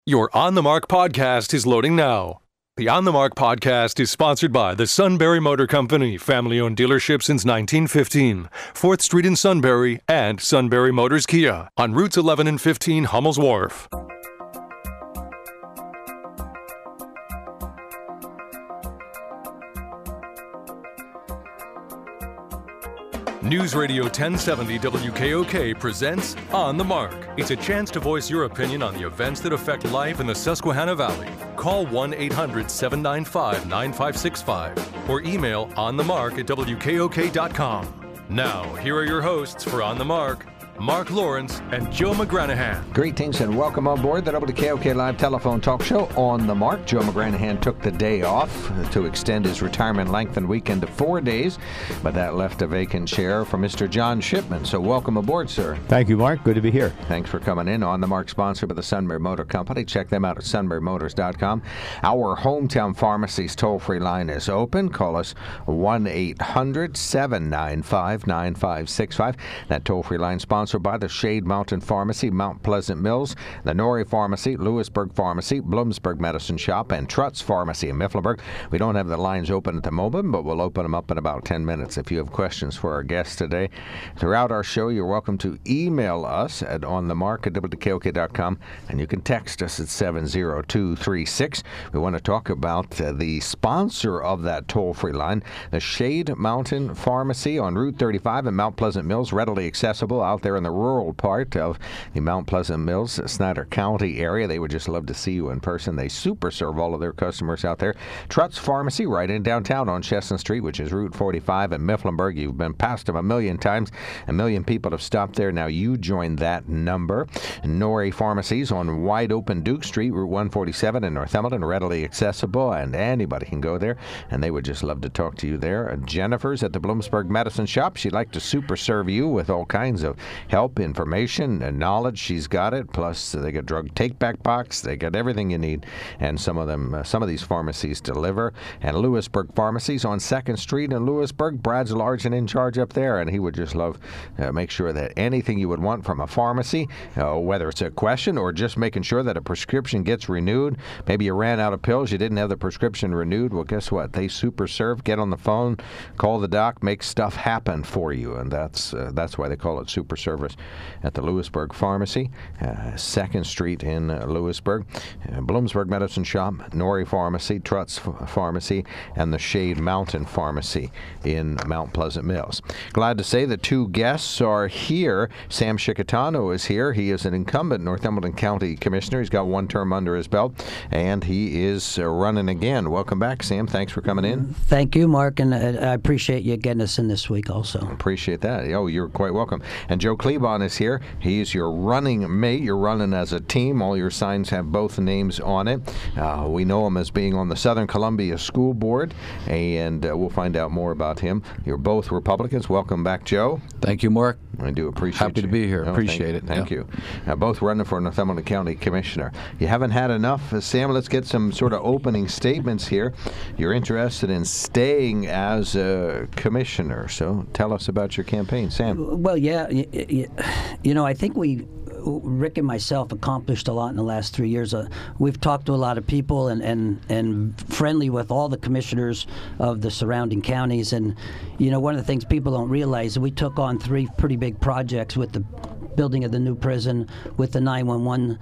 Your On the Mark podcast is loading now. The On the Mark podcast is sponsored by the Sunbury Motor Company, family-owned dealership since 1915, 4th Street in Sunbury, and Sunbury Motors Kia on routes 11 and 15 Hummel's Wharf. News Radio 1070 WKOK presents On the Mark. It's a chance to voice your opinion on the events that affect life in the Susquehanna Valley. Call 1-800-795-9565 or email onthemark@wkok.com. Now, here are your hosts for On the Mark, Mark Lawrence and Joe McGranahan. Greetings and welcome on board the WKOK Live Telephone Talk Show On the Mark. Joe McGranahan took the day off to extend his retirement lengthened weekend to 4 days, but that left a vacant chair for Mr. John Shipman. So welcome aboard, sir. Thank you, Mark. Good to be here. Thanks for coming in. On the Mark, sponsored by the Sunbury Motor Company. Check them out at sunburymotors.com. Our hometown pharmacy's toll-free line is open. Call us 1-800-795-9565. That toll-free line sponsored by the Shade Mountain Pharmacy, Mount Pleasant Mills, the Norrie Pharmacy, Lewisburg Pharmacy, Bloomsburg Medicine Shop, and Trutz Pharmacy in Mifflinburg. We don't have the lines open at the moment, but we'll open them up in about 10 minutes. If you have questions for our guests today, throughout our show, you're welcome to email us at onthemark@wkok.com, and you can text us at 70236. We want to talk about the sponsor of that toll-free line, the Shade Mountain Pharmacy on Route 35 in Mount Pleasant Mills, readily accessible out there in the rural part of the Mount Pleasant Mills, Snyder County area. They would just love to see you in person. They super serve all of their customers out there. Trutz Pharmacy right in downtown on Chestnut Street, which is Route 45 in Mifflinburg. You've been past them a million times. A million people have stopped there. Now you join that number. Norrie Pharmacies on wide open Duke Street, Route 147 in North Hamilton, readily accessible, and anybody can go there, and they would just love to talk to you there. Jennifer's at the Bloomsburg Medicine Shop. She'd like to super serve you with all kinds of help, information, and knowledge. She's got it. Plus, they got drug take-back box. They got everything you need. And some of these pharmacies deliver. And Lewisburg Pharmacies on 2nd Street in Lewisburg. Brad's large and in charge up there, and he would just love make sure that anything you would want from a pharmacy, whether it's a question or just making sure that a prescription gets renewed. Maybe you ran out of pills, you didn't have the prescription renewed. Well, guess what? They super serve. Get on the phone, call the doc, make stuff happen for you, and that's why they call it super service at the Lewisburg Pharmacy, 2nd Street in Lewisburg, Bloomsburg Medicine Shop, Norrie Pharmacy, Trutz Pharmacy, and the Shade Mountain Pharmacy in Mount Pleasant Mills. Glad to say the two guests are here. Sam Chickatano is here. He is an incumbent Northumberland County Commissioner. He's got one term under his belt, and he is running again. Welcome back, Sam. Thanks for coming in. Thank you, Mark, and I appreciate you getting us in this week also. Appreciate that. Oh, you're quite welcome. And Joe Klebon is here. He's your running mate. You're running as a team. All your signs have both names on it. We know him as being on the Southern Columbia School Board, and we'll find out more about him. You're both Republicans. Welcome back, Joe. Thank you, Mark. I do appreciate Happy to be here. Appreciate it. Thank you. Both running for Northumberland County Commissioner. You haven't had enough. Sam, let's get some sort of opening statements here. You're interested in staying as a commissioner, so tell us about your campaign, Sam. Well, yeah, I think Rick and myself accomplished a lot in the last 3 years. We've talked to a lot of people and friendly with all the commissioners of the surrounding counties. And, one of the things people don't realize is we took on 3 pretty big projects with the building of the new prison, with the 911,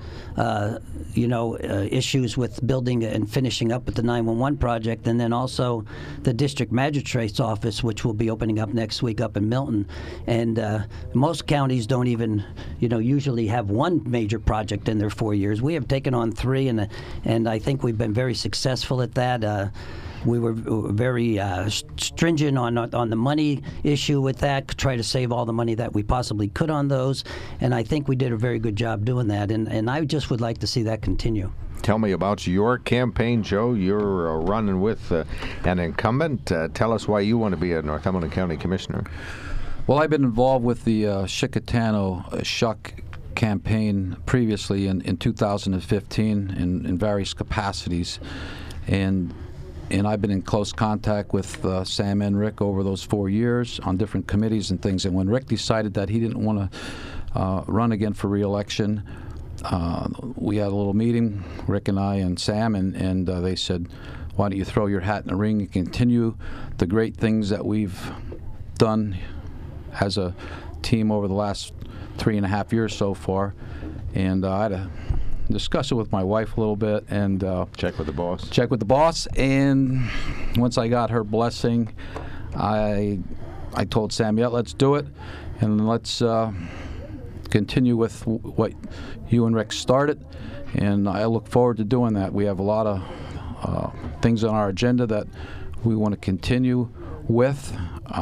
issues with building and finishing up with the 911 project, and then also the district magistrate's office, which will be opening up next week up in Milton. And most counties don't even, usually have one major project in their 4 years. We have taken on 3, and I think we've been very successful at that. We were very stringent on the money issue with that, try to save all the money that we possibly could on those, and I think we did a very good job doing that, and I just would like to see that continue. Tell me about your campaign, Joe. You're running with an incumbent. Tell us why you want to be a Northumberland County Commissioner. Well, I've been involved with the Chickatano Shuck campaign previously in 2015 in various capacities, and I've been in close contact with Sam and Rick over those 4 years on different committees and things. And when Rick decided that he didn't want to run again for re-election, we had a little meeting, Rick and I and Sam, and they said, why don't you throw your hat in the ring and continue the great things that we've done as a team over the last 3.5 years so far. And I had to discuss it with my wife a little bit and Check with the boss. And once I got her blessing, I told Sam, yeah, let's do it, and let's continue with what you and Rick started. And I look forward to doing that. We have a lot of things on our agenda that we want to continue with,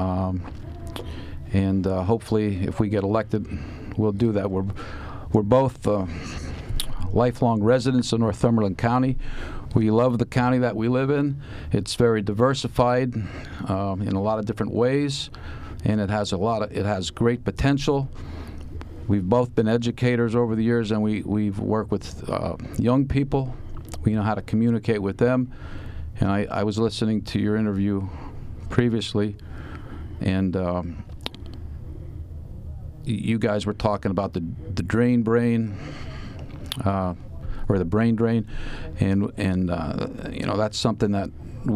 and hopefully, if we get elected, we'll do that. We're both lifelong residents of Northumberland County. We love the county that we live in. It's very diversified in a lot of different ways, and it has great potential. We've both been educators over the years, and we've worked with young people. We know how to communicate with them. And I was listening to your interview previously, and you guys were talking about the drain brain, or the brain drain, and that's something that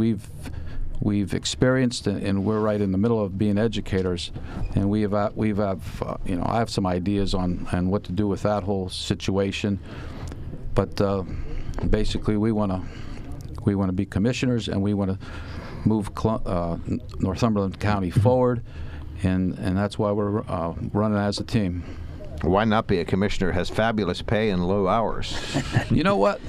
we've experienced, and we're right in the middle of being educators, and we have I have some ideas on what to do with that whole situation, but basically we want to be commissioners, and we want to move Northumberland County forward, and that's why we're running as a team. Why not be a commissioner? Has fabulous pay and low hours. You know what?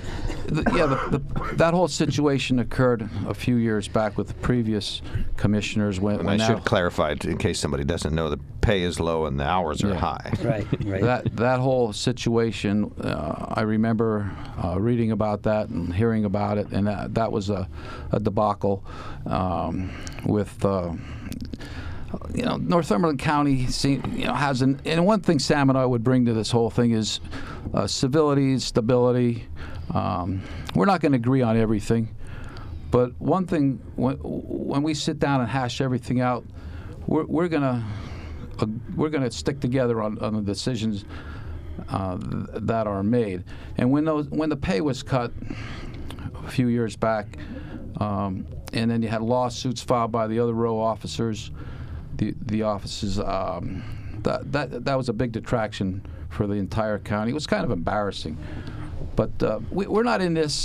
That whole situation occurred a few years back with the previous commissioners. And I should clarify, in case somebody doesn't know, the pay is low and the hours are high. Right. That whole situation, I remember reading about that and hearing about it, and that was a debacle with. Northumberland County has and one thing Sam and I would bring to this whole thing is civility, stability. We're not going to agree on everything, but one thing, when we sit down and hash everything out, we're gonna stick together on the decisions that are made. And when the pay was cut a few years back, and then you had lawsuits filed by the other row officers. The offices, that was a big detraction for the entire county. It was kind of embarrassing, but we're not in this.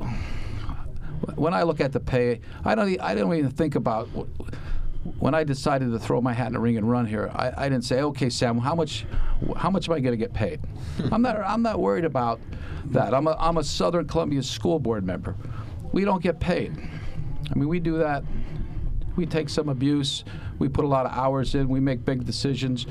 When I look at the pay, I don't even think about when I decided to throw my hat in the ring and run here. I didn't say, okay, Sam, how much am I going to get paid? I'm not worried about that. I'm a Southern Columbia School Board member. We don't get paid. I mean, we do that. We take some abuse. We put a lot of hours in. We make big decisions,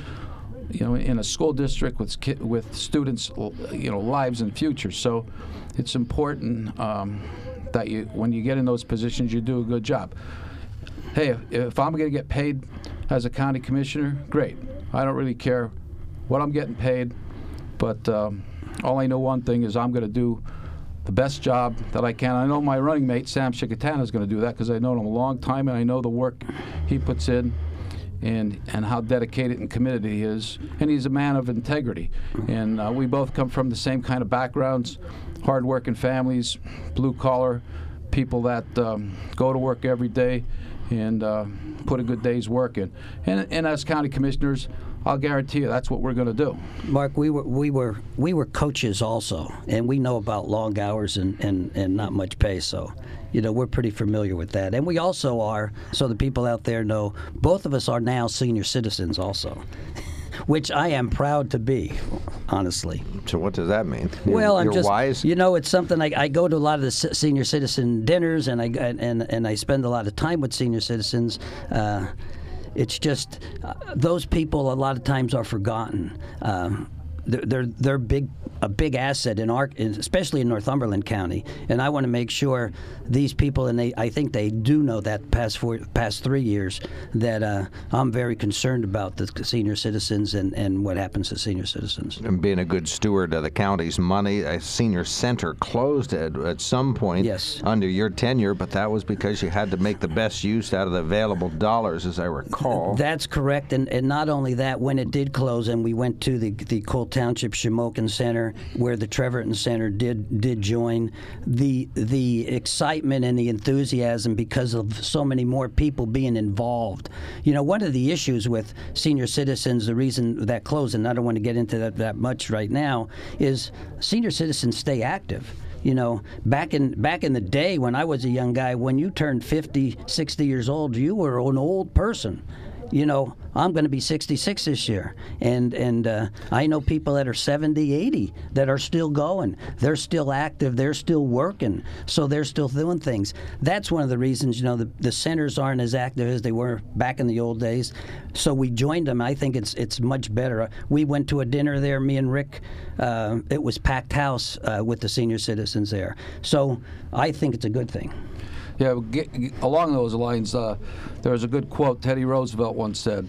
in a school district with students, lives and futures. So it's important that when you get in those positions, you do a good job. Hey, if I'm going to get paid as a county commissioner, great. I don't really care what I'm getting paid, but all I know one thing is I'm going to do the best job that I can. I know my running mate, Sam Chickatana, is going to do that because I've known him a long time, and I know the work he puts in and how dedicated and committed he is. And he's a man of integrity. And we both come from the same kind of backgrounds, hard-working families, blue-collar people that go to work every day and put a good day's work in. And as county commissioners, I'll guarantee you that's what we're going to do. Mark, we were coaches also, and we know about long hours and not much pay, so we're pretty familiar with that. And we also are, so the people out there know, both of us are now senior citizens also, which I am proud to be, honestly. So what does that mean? Well, you're wise? It's something I go to a lot of the senior citizen dinners, and I spend a lot of time with senior citizens. It's just those people a lot of times are forgotten. They're a big asset especially in Northumberland County, and I want to make sure these people, and I think they do know that past 3 years, that I'm very concerned about the senior citizens and what happens to senior citizens. And being a good steward of the county's money, a senior center closed at some point under your tenure, but that was because you had to make the best use out of the available dollars, as I recall. That's correct, and not only that, when it did close and we went to the Old Township Shamokin Center, where the Treverton Center did join. The excitement and the enthusiasm because of so many more people being involved. You know, one of the issues with senior citizens, the reason that closed, and I don't want to get into that much right now, is senior citizens stay active. You know, back in the day when I was a young guy, when you turned 50, 60 years old, you were an old person. You know, I'm going to be 66 this year, and I know people that are 70, 80 that are still going. They're still active. They're still working. So they're still doing things. That's one of the reasons, you know, the centers aren't as active as they were back in the old days. So we joined them. I think it's much better. We went to a dinner there, me and Rick. It was packed house with the senior citizens there. So I think it's a good thing. Yeah, along those lines, there was a good quote Teddy Roosevelt once said,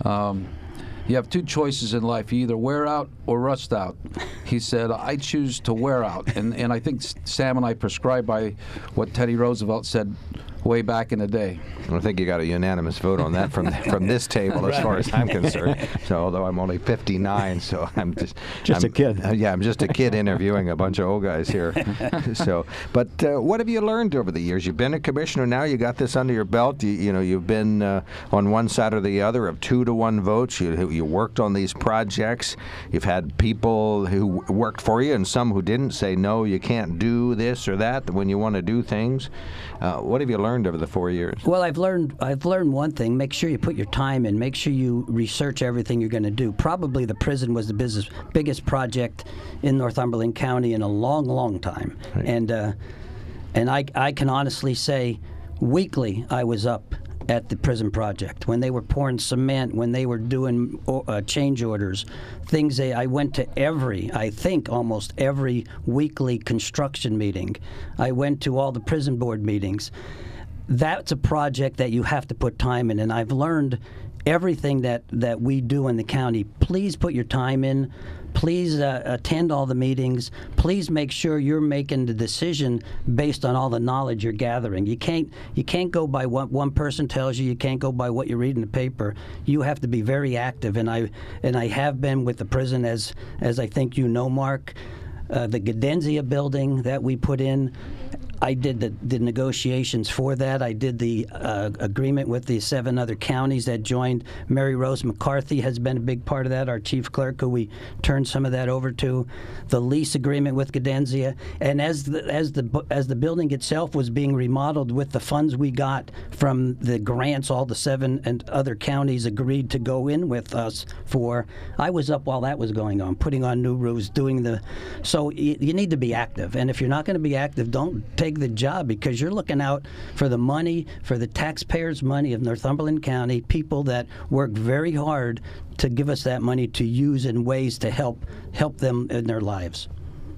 you have two choices in life, you either wear out or rust out. He said, I choose to wear out. And I think Sam and I prescribe by what Teddy Roosevelt said way back in the day. I think you got a unanimous vote on that from this table, as far as I'm concerned. So, although I'm only 59, so I'm a kid. I'm just a kid interviewing a bunch of old guys here. So, but what have you learned over the years? You've been a commissioner now. You got this under your belt. You know, you've been on one side or the other of 2-to-1 votes. You worked on these projects. You've had people who worked for you and some who didn't say no, you can't do this or that when you want to do things. What have you learned over the 4 years? Well, I've learned one thing. Make sure you put your time in. Make sure you research everything you're going to do. Probably the prison was the biggest project in Northumberland County in a long, long time. Right. And I can honestly say, weekly I was up at the prison project when they were pouring cement, when they were doing change orders, things. I went to almost every weekly construction meeting. I went to all the prison board meetings. That's a project that you have to put time in, and I've learned everything that we do in the county. Please put your time in. Please attend all the meetings. Please make sure you're making the decision based on all the knowledge you're gathering. You can't go by what one person tells you. You can't go by what you read in the paper. You have to be very active, and I have been with the prison, as I think you know, Mark. The Gadenzia building that we put in, I did the negotiations for that. I did the agreement with the 7 other counties that joined. Mary Rose McCarthy has been a big part of that, our chief clerk, who we turned some of that over to. The lease agreement with Gadenzia, and as the building itself was being remodeled with the funds we got from the grants, all the 7 and other counties agreed to go in with us for. I was up while that was going on, putting on new roofs, doing the. So you need to be active, and if you're not going to be active, don't take the job, because you're looking out for the money, for the taxpayers' money of Northumberland County, people that work very hard to give us that money to use in ways to help them in their lives.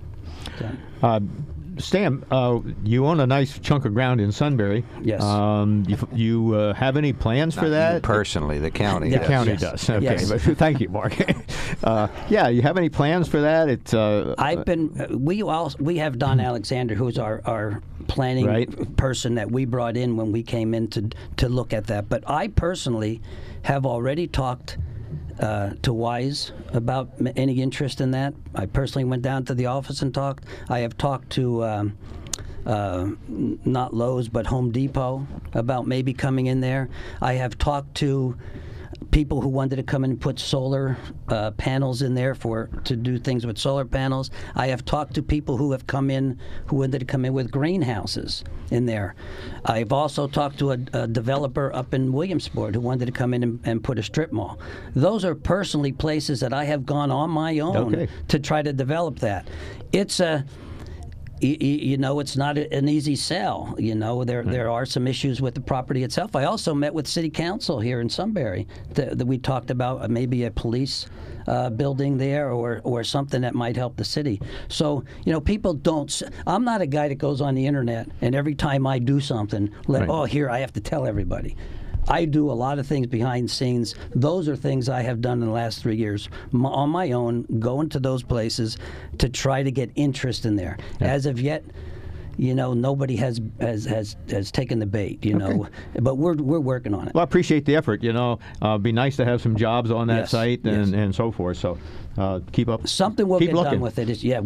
Stan, you own a nice chunk of ground in Sunbury. Yes. You have any plans for that? You personally, the county. The does. county Yes. does. Okay, Yes. but thank you, Mark. Yeah, you have any plans for that? It's. I've been. We have Don Alexander, who's our planning person that we brought in when we came in to look at that. But I personally have already talked to Wise about any interest in that. I personally went down to the office and talked. I have talked to not Lowe's but Home Depot about maybe coming in there. I have talked to people who wanted to come in and put solar panels in there to do things with solar panels. I have talked to people who have come in who wanted to come in with greenhouses in there. I've also talked to a developer up in Williamsport who wanted to come in and put a strip mall. Those are personally places that I have gone on my own to try to develop that. It's a it's not an easy sell. There are some issues with the property itself. I also met with City Council here in Sunbury that we talked about maybe a police building there or something that might help the city. So, people don't. I'm not a guy that goes on the internet and every time I do something, here I have to tell everybody. I do a lot of things behind the scenes. Those are things I have done in the last 3 years on my own, going to those places to try to get interest in there. Yeah. As of yet, nobody has taken the bait, but we're working on it. Well, I appreciate the effort, Be nice to have some jobs on that site and so forth. So keep up. Something will keep get looking. done with it.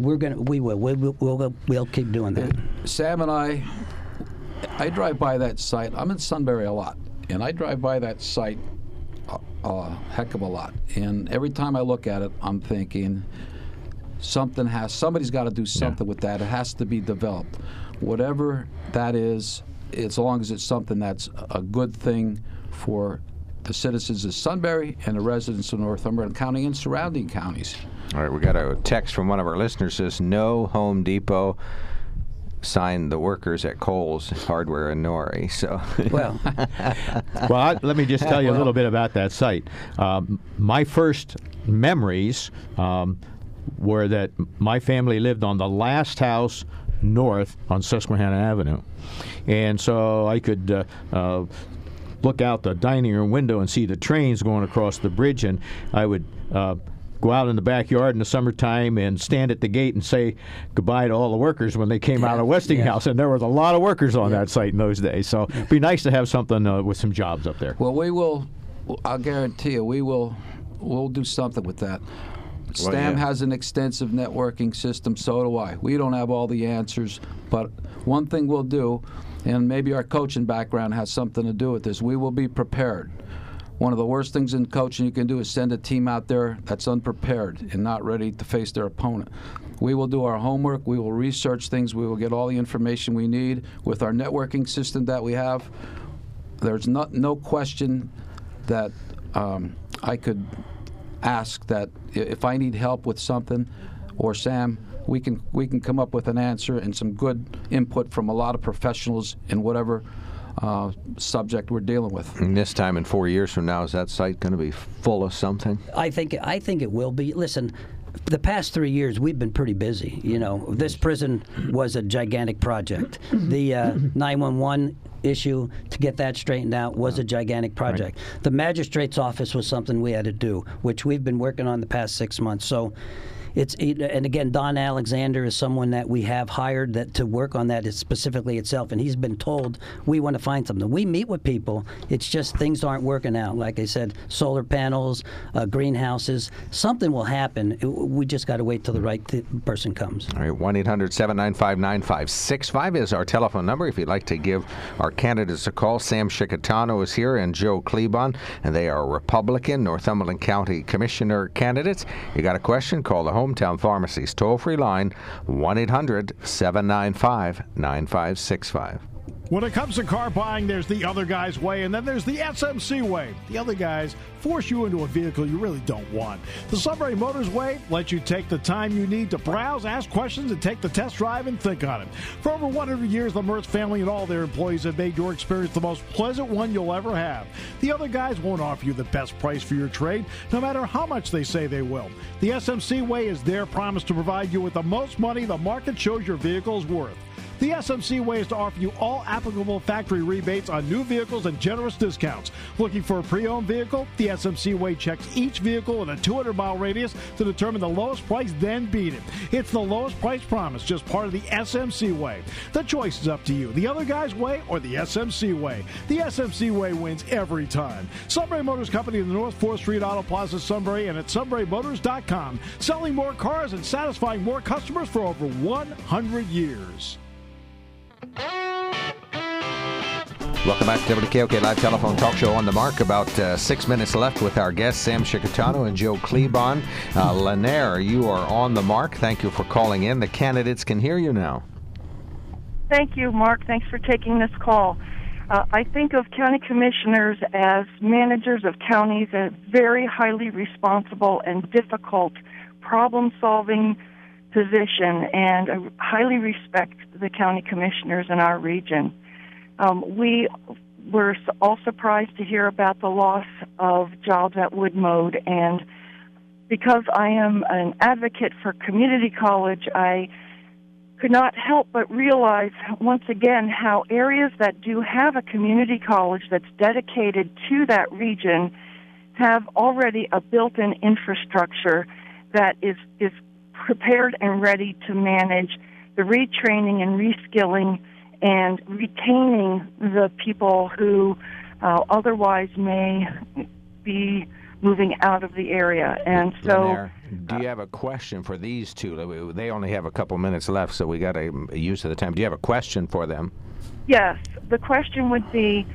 We'll keep doing that. Sam and I drive by that site. I'm in Sunbury a lot, and I drive by that site a heck of a lot. And every time I look at it, I'm thinking somebody's got to do something with that. It has to be developed. Whatever that is, as long as it's something that's a good thing for the citizens of Sunbury and the residents of Northumberland County and surrounding counties. All right, we got a text from one of our listeners says, no Home Depot signed the workers at Kohl's Hardware in Norrie. So, Well, Let me just tell you a little bit about that site. My first memories were that my family lived on the last house north on Susquehanna Avenue. And so I could look out the dining room window and see the trains going across the bridge, and I would go out in the backyard in the summertime and stand at the gate and say goodbye to all the workers when they came out of Westinghouse. And there was a lot of workers on that site in those days. So it'd be nice to have something with some jobs up there. Well, I'll guarantee you, we'll do something with that. STAM has an extensive networking system, so do I. We don't have all the answers, but one thing we'll do, and maybe our coaching background has something to do with this, we will be prepared. One of the worst things in coaching you can do is send a team out there that's unprepared and not ready to face their opponent. We will do our homework. We will research things. We will get all the information we need with our networking system that we have. There's no question that I could ask that if I need help with something, or Sam, we can come up with an answer and some good input from a lot of professionals in whatever subject we're dealing with. And this time in 4 years from now, is that site going to be full of something? I think it will be. Listen, the past 3 years we've been pretty busy. You know, this prison was a gigantic project. The 911 issue, to get that straightened out, was a gigantic project. Right. The magistrate's office was something we had to do, which we've been working on the past 6 months. So and again, Don Alexander is someone that we have hired to work on that specifically itself, and he's been told we want to find something. We meet with people. It's just things aren't working out. Like I said, solar panels, greenhouses, something will happen. We just got to wait till the right person comes. All right, 1-800-795-9565 is our telephone number if you'd like to give our candidates a call. Sam Chickatano is here and Joe Klebon, and they are Republican Northumberland County Commissioner candidates. You got a question? Call the Hometown Pharmacy's toll-free line, 1-800-795-9565. When it comes to car buying, there's the other guy's way, and then there's the SMC way. The other guys force you into a vehicle you really don't want. The Sunbury Motors way lets you take the time you need to browse, ask questions, and take the test drive and think on it. For over 100 years, the Mertz family and all their employees have made your experience the most pleasant one you'll ever have. The other guys won't offer you the best price for your trade, no matter how much they say they will. The SMC way is their promise to provide you with the most money the market shows your vehicle is worth. The SMC way is to offer you all applicable factory rebates on new vehicles and generous discounts. Looking for a pre-owned vehicle? The SMC way checks each vehicle in a 200-mile radius to determine the lowest price, then beat it. It's the lowest price promise, just part of the SMC way. The choice is up to you, the other guy's way or the SMC way. The SMC way wins every time. Sunbury Motors Company in the North 4th Street Auto Plaza, Sunbury, and at sunburymotors.com. Selling more cars and satisfying more customers for over 100 years. Welcome back to WKOK Live Telephone Talk Show. On the mark, about 6 minutes left with our guests, Sam Chickatano and Joe Klebon. Lanier, you are on the mark. Thank you for calling in. The candidates can hear you now. Thank you, Mark. Thanks for taking this call. I think of county commissioners as managers of counties, a very highly responsible and difficult problem-solving position, and I highly respect the county commissioners in our region. We were all surprised to hear about the loss of jobs at Woodmode, and because I am an advocate for community college, I could not help but realize once again how areas that do have a community college that's dedicated to that region have already a built-in infrastructure that is prepared and ready to manage the retraining and reskilling and retaining the people who otherwise may be moving out of the area. And so, Lanier, do you have a question for these two? They only have a couple minutes left, so we got a use of the time. Do you have a question for them? yes, the question would be,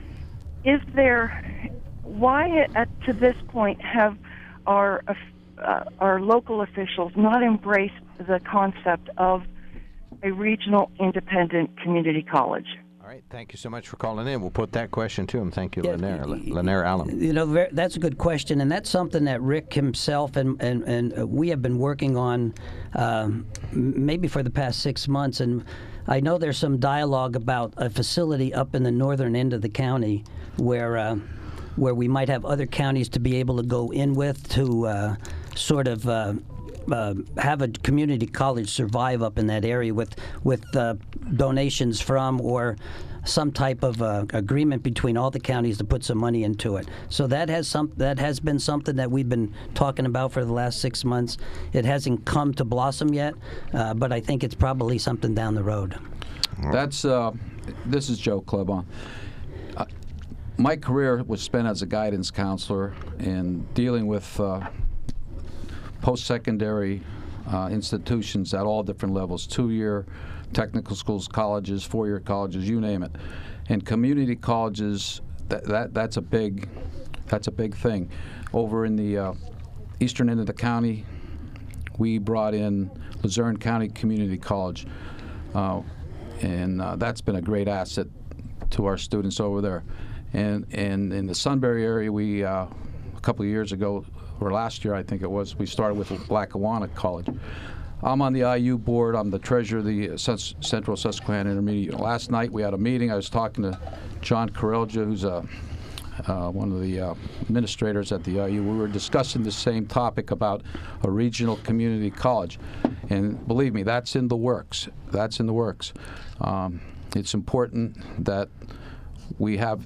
why to this point have our local officials not embraced the concept of a regional independent community college? All right, thank you so much for calling in. We'll put that question to him. Thank you, Yeah, Lanier Allen. You know, that's a good question, and that's something that Rick himself and we have been working on maybe for the past 6 months. And I know there's some dialogue about a facility up in the northern end of the county where we might have other counties to be able to go in with to sort of have a community college survive up in that area with donations from or some type of agreement between all the counties to put some money into it. So that has been something that we've been talking about for the last 6 months. It hasn't come to blossom yet, but I think it's probably something down the road. That's this is Joe Klebon. My career was spent as a guidance counselor and dealing with post-secondary institutions at all different levels, 2-year technical schools, colleges, 4-year colleges, you name it. And community colleges, that's a big thing. Over in the eastern end of the county, we brought in Luzerne County Community College, and that's been a great asset to our students over there. And in the Sunbury area, we a couple of years ago, or last year I think it was, we started with Lackawanna College. I'm on the IU board. I'm the treasurer of the Central Susquehanna Intermediate. Last night we had a meeting. I was talking to John Karelja, who's one of the administrators at the IU. We were discussing the same topic about a regional community college. And believe me, that's in the works. That's in the works. It's important that we have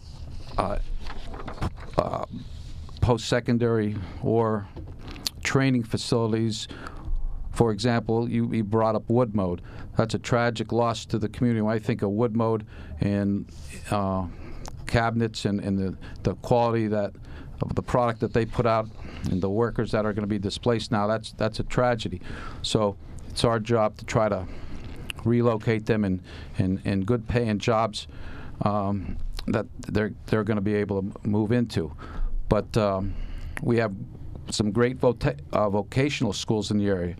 post-secondary or training facilities. For example, you brought up Woodmode. That's a tragic loss to the community. When I think of Woodmode and cabinets and the quality of the product that they put out and the workers that are going to be displaced now, that's a tragedy. So it's our job to try to relocate them in good paying jobs that they're going to be able to move into. But we have some great vocational schools in the area.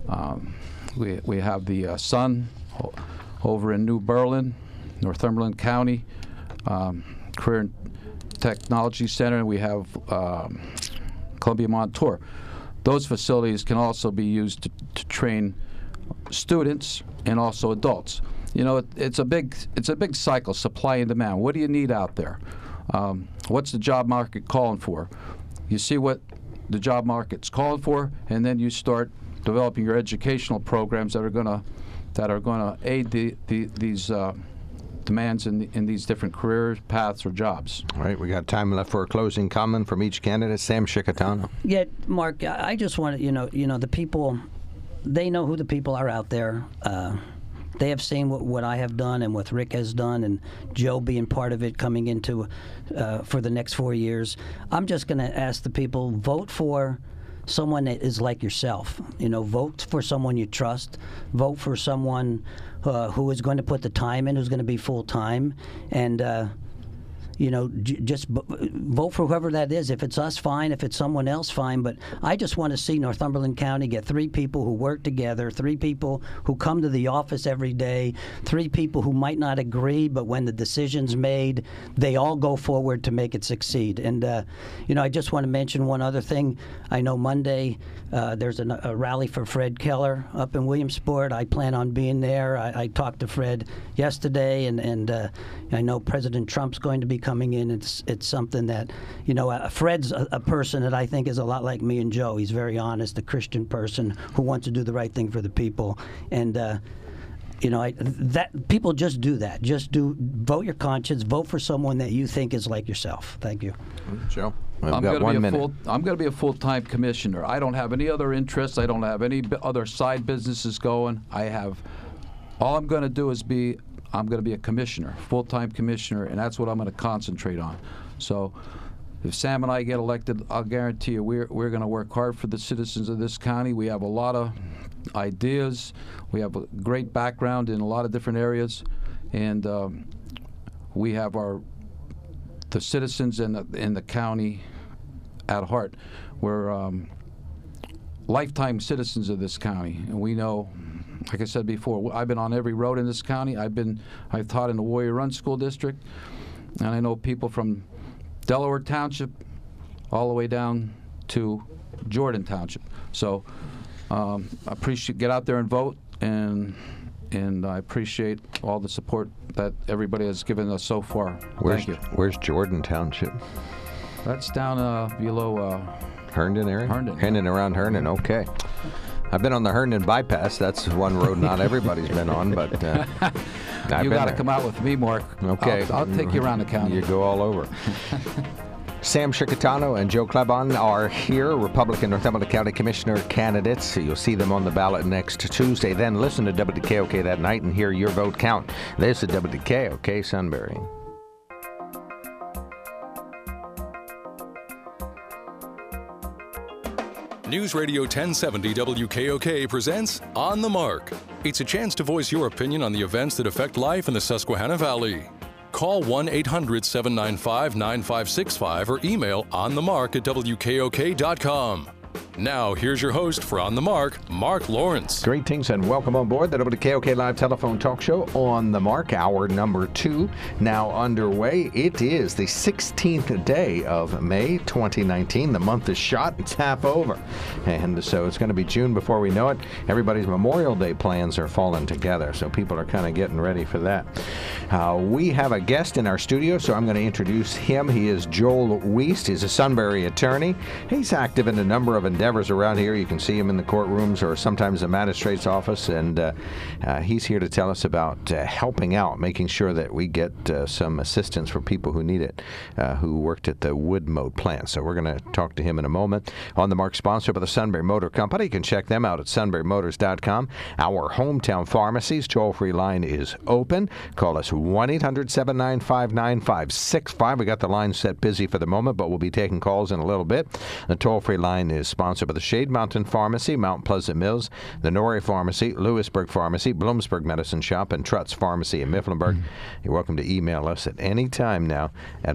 We have the Sun over in New Berlin, Northumberland County, Career and Technology Center, and we have Columbia Montour. Those facilities can also be used to train students and also adults. You know, it's a big cycle, supply and demand. What do you need out there? What's the job market calling for? You see what the job market's calling for, and then you start developing your educational programs that are going to aid these demands in these different career paths or jobs. All right, we got time left for a closing comment from each candidate. Sam Chickatano. Yeah, Mark, I just want to, the people, they know who the people are out there. They have seen what I have done and what Rick has done, and Joe being part of it coming into for the next 4 years. I'm just going to ask the people, vote for someone that is like yourself. Vote for someone you trust. Vote for someone who is going to put the time in, who's going to be full time, and just vote for whoever that is. If it's us, fine. If it's someone else, fine. But I just want to see Northumberland County get 3 people who work together, 3 people who come to the office every day, 3 people who might not agree, but when the decision's made, they all go forward to make it succeed. And, I just want to mention one other thing. I know Monday there's a rally for Fred Keller up in Williamsport. I plan on being there. I talked to Fred yesterday, and I know President Trump's going to be coming in. It's something that, Fred's a person that I think is a lot like me and Joe. He's very honest, a Christian person who wants to do the right thing for the people. And, that people just do that. Vote your conscience. Vote for someone that you think is like yourself. Thank you. Joe? I'm going to be a full-time commissioner. I don't have any other interests. I don't have any other side businesses going. All I'm going to do is I'm going to be a commissioner, full-time commissioner, and that's what I'm going to concentrate on. So if Sam and I get elected, I'll guarantee you we're going to work hard for the citizens of this county. We have a lot of ideas. We have a great background in a lot of different areas, and we have the citizens in the county at heart. We're lifetime citizens of this county, and we know, like I said before, I've been on every road in this county. I've taught in the Warrior Run School District, and I know people from Delaware Township all the way down to Jordan Township. So I appreciate, get out there and vote, and I appreciate all the support that everybody has given us so far. Thank you. Where's Jordan Township? That's down below Herndon area? Herndon. In and around Herndon, okay. I've been on the Herndon bypass. That's one road not everybody's been on, but you got to come out with me, Mark. Okay. I'll take you around the county. You go all over. Sam Chickatano and Joe Klebon are here, Republican Northumberland County Commissioner candidates. You'll see them on the ballot next Tuesday. Then listen to WKOK that night and hear your vote count. This is WKOK Sunbury. News Radio 1070 WKOK presents On the Mark. It's a chance to voice your opinion on the events that affect life in the Susquehanna Valley. Call 1-800-795-9565 or email onthemark@wkok.com. Now, here's your host for On the Mark, Mark Lawrence. Greetings and welcome on board the WKOK Live Telephone Talk Show On the Mark, hour number 2, now underway. It is the 16th day of May 2019. The month is shot. It's half over. And so it's going to be June before we know it. Everybody's Memorial Day plans are falling together, so people are kind of getting ready for that. We have a guest in our studio, so I'm going to introduce him. He is Joel Wiest. He's a Sunbury attorney. He's active in a number of endeavors around here. You can see him in the courtrooms or sometimes the magistrate's office, and he's here to tell us about helping out, making sure that we get some assistance for people who need it, who worked at the Woodmode plant. So we're going to talk to him in a moment. On the Mark, sponsored by the Sunbury Motor Company. You can check them out at sunburymotors.com. Our hometown pharmacy's toll-free line is open. Call us 1-800-795-9565. We got the line set busy for the moment, but we'll be taking calls in a little bit. The toll-free line is sponsored by the Shade Mountain Pharmacy, Mount Pleasant Mills, the Norrie Pharmacy, Lewisburg Pharmacy, Bloomsburg Medicine Shop, and Trutz Pharmacy in Mifflinburg. You're welcome to email us at any time now at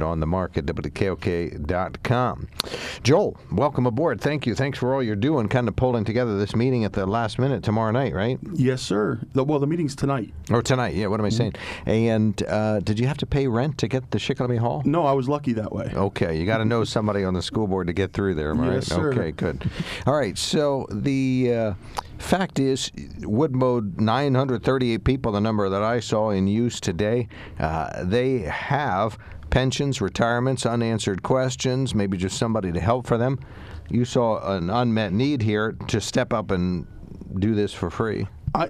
onthemark@wkok.com. Joel, welcome aboard. Thank you. Thanks for all you're doing, kind of pulling together this meeting at the last minute tomorrow night, right? Yes, sir. Well, the meeting's tonight. Or tonight, yeah. What am I saying? And did you have to pay rent to get the Shikellamy Hall? No, I was lucky that way. Okay. You got to know somebody on the school board to get through there, right? Yes, sir. Okay, good. All right. So the fact is, Woodmode, 938 people, the number that I saw in use today, they have pensions, retirements, unanswered questions, maybe just somebody to help for them. You saw an unmet need here to step up and do this for free.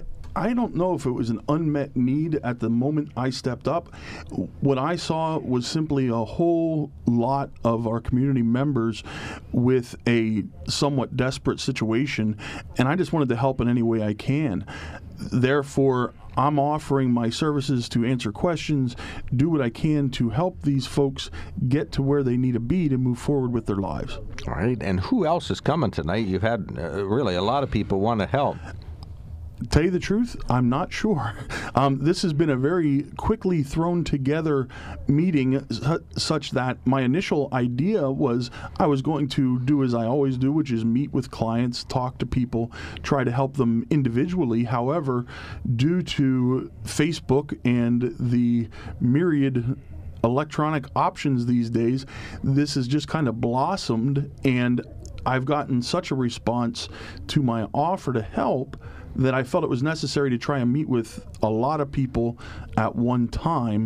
I don't know if it was an unmet need at the moment I stepped up. What I saw was simply a whole lot of our community members with a somewhat desperate situation, and I just wanted to help in any way I can. Therefore, I'm offering my services to answer questions, do what I can to help these folks get to where they need to be to move forward with their lives. All right, and who else is coming tonight? You've had really a lot of people want to help. Tell you the truth, I'm not sure. This has been a very quickly thrown together meeting such that my initial idea was I was going to do as I always do, which is meet with clients, talk to people, try to help them individually. However, due to Facebook and the myriad electronic options these days, this has just kind of blossomed, and I've gotten such a response to my offer to help that I felt it was necessary to try and meet with a lot of people at one time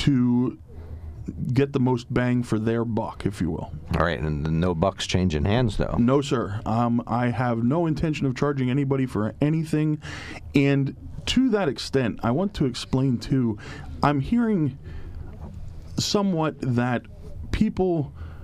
to get the most bang for their buck, if you will. All right, and no bucks changing hands, though. No, sir. I have no intention of charging anybody for anything, and to that extent, I want to explain, too, I'm hearing somewhat that people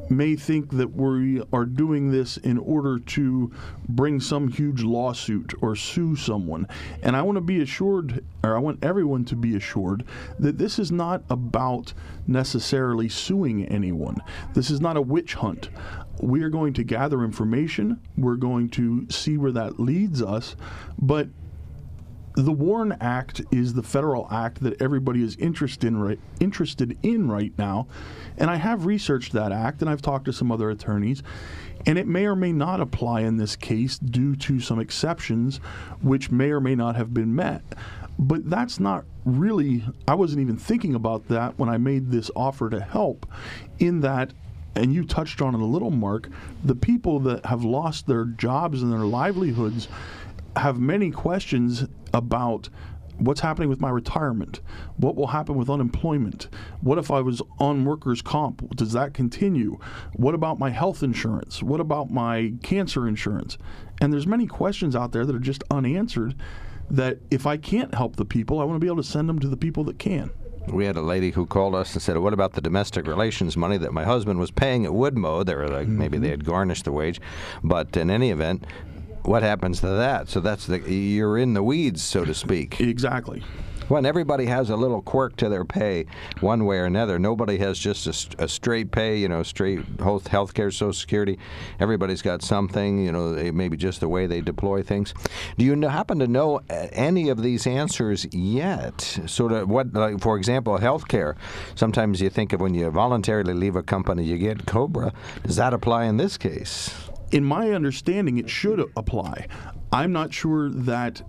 may think that we are doing this in order to bring some huge lawsuit or sue someone. And I want to be assured, or I want everyone to be assured, that this is not about necessarily suing anyone. This is not a witch hunt. We are going to gather information. We're going to see where that leads us. But the WARN Act is the federal act that everybody is interested in right now. And I have researched that act, and I've talked to some other attorneys, and it may or may not apply in this case due to some exceptions which may or may not have been met. But that's not really, I wasn't even thinking about that when I made this offer to help, in that, and you touched on it a little, Mark, the people that have lost their jobs and their livelihoods have many questions about what's happening with my retirement, what will happen with unemployment, what if I was on workers' comp, does that continue, what about my health insurance, what about my cancer insurance? And there's many questions out there that are just unanswered, that if I can't help the people, I want to be able to send them to the people that can. We had a lady who called us and said, what about the domestic relations money that my husband was paying at Woodmo? They were like, maybe they had garnished the wage. But in any event, what happens to that? So that's you're in the weeds, so to speak. Exactly. Well, and everybody has a little quirk to their pay one way or another. Nobody has just a straight pay, straight health care, Social Security. Everybody's got something, maybe just the way they deploy things. Do you happen to know any of these answers yet? Sort of what, like, for example, health care. Sometimes you think of when you voluntarily leave a company, you get COBRA. Does that apply in this case? In my understanding, it should apply. I'm not sure that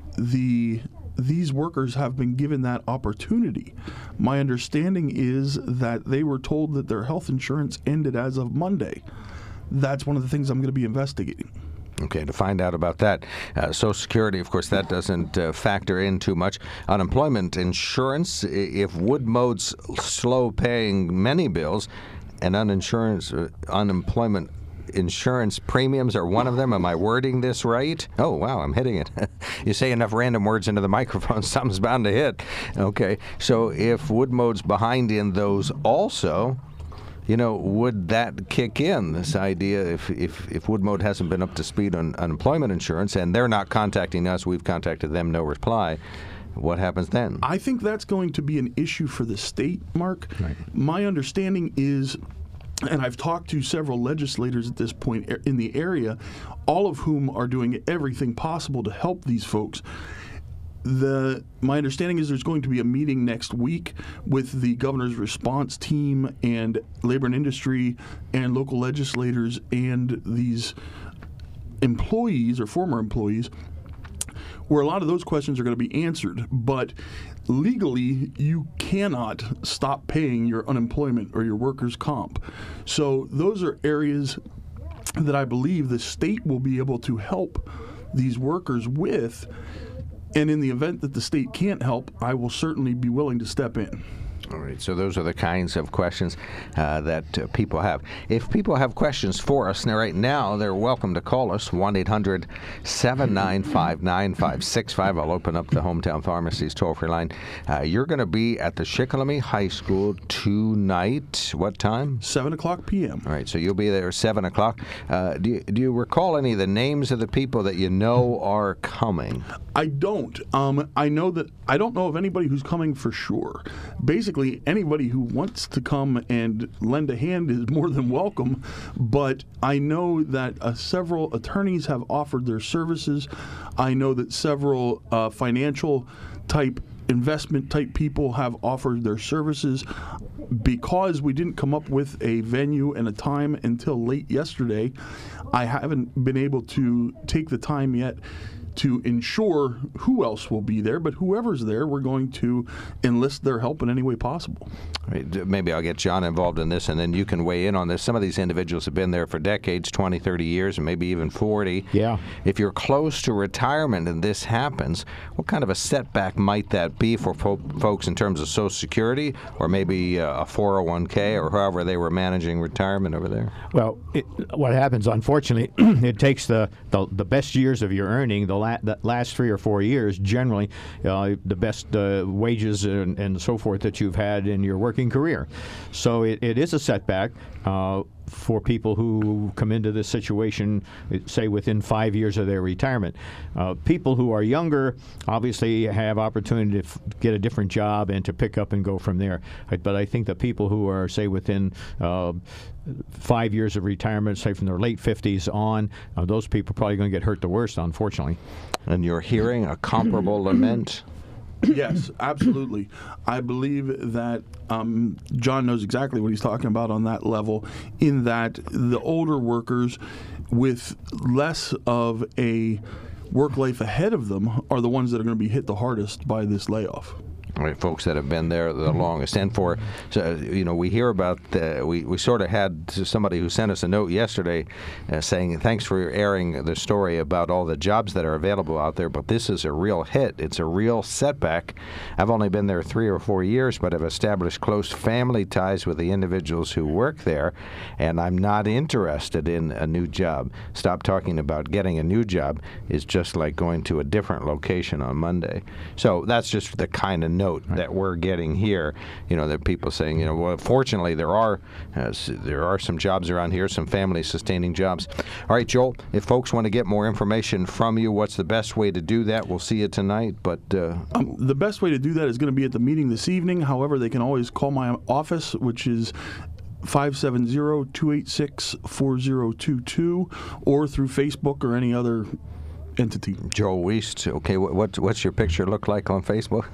these workers have been given that opportunity. My understanding is that they were told that their health insurance ended as of Monday. That's one of the things I'm going to be investigating. Okay, to find out about that. Social Security, of course, that doesn't factor in too much. Unemployment insurance, if Woodmode's slow paying many bills, and unemployment insurance premiums are one of them. Am I wording this right? Oh, wow, I'm hitting it. You say enough random words into the microphone, something's bound to hit. Okay, so if Woodmode's behind in those also, would that kick in, this idea, if Woodmode hasn't been up to speed on unemployment insurance and they're not contacting us, we've contacted them, no reply, what happens then? I think that's going to be an issue for the state, Mark. Right. My understanding is, and I've talked to several legislators at this point in the area, all of whom are doing everything possible to help these folks. My understanding is there's going to be a meeting next week with the governor's response team and labor and industry and local legislators and these employees or former employees, where a lot of those questions are going to be answered. But legally, you cannot stop paying your unemployment or your workers' comp. So those are areas that I believe the state will be able to help these workers with. And in the event that the state can't help, I will certainly be willing to step in. All right, so those are the kinds of questions that people have. If people have questions for us right now, they're welcome to call us, 1-800-795-9565. I'll open up the Hometown Pharmacy's toll-free line. You're going to be at the Shikellamy High School tonight. What time? 7 o'clock p.m. All right, so you'll be there at 7 o'clock. Do you recall any of the names of the people that you know are coming? I don't. I don't know of anybody who's coming for sure. Basically, anybody who wants to come and lend a hand is more than welcome, but I know that several attorneys have offered their services. I know that several financial type, investment type people have offered their services. Because we didn't come up with a venue and a time until late yesterday, I haven't been able to take the time yet to ensure who else will be there, but whoever's there, we're going to enlist their help in any way possible. Right. Maybe I'll get John involved in this, and then you can weigh in on this. Some of these individuals have been there for decades, 20, 30 years, and maybe even 40. Yeah. If you're close to retirement and this happens, what kind of a setback might that be for folks in terms of Social Security or maybe a 401k or however they were managing retirement over there? Well, what happens, unfortunately, it takes the best years of your earning, the last 3 or 4 years, generally, the best wages and so forth that you've had in your working career. So it is a setback. for people who come into this situation, say, within 5 years of their retirement. People who are younger obviously have opportunity to get a different job and to pick up and go from there. But I think the people who are, say, within 5 years of retirement, say from their late 50s on, those people are probably going to get hurt the worst, unfortunately. And you're hearing a comparable lament? Yes, absolutely. I believe that John knows exactly what he's talking about on that level, in that the older workers with less of a work life ahead of them are the ones that are going to be hit the hardest by this layoff. Right, folks that have been there the longest. And for, we hear about, we sort of had somebody who sent us a note yesterday saying, thanks for airing the story about all the jobs that are available out there, but this is a real hit. It's a real setback. I've only been there 3 or 4 years, but I've established close family ties with the individuals who work there, and I'm not interested in a new job. Stop talking about getting a new job is just like going to a different location on Monday. So that's just the kind of note that we're getting here, that people saying, well, fortunately there are some jobs around here, some family-sustaining jobs. All right, Joel, if folks want to get more information from you, what's the best way to do that? We'll see you tonight, but... the best way to do that is going to be at the meeting this evening. However, they can always call my office, which is 570-286-4022, or through Facebook or any other entity. Joel Wiest. Okay, what's your picture look like on Facebook?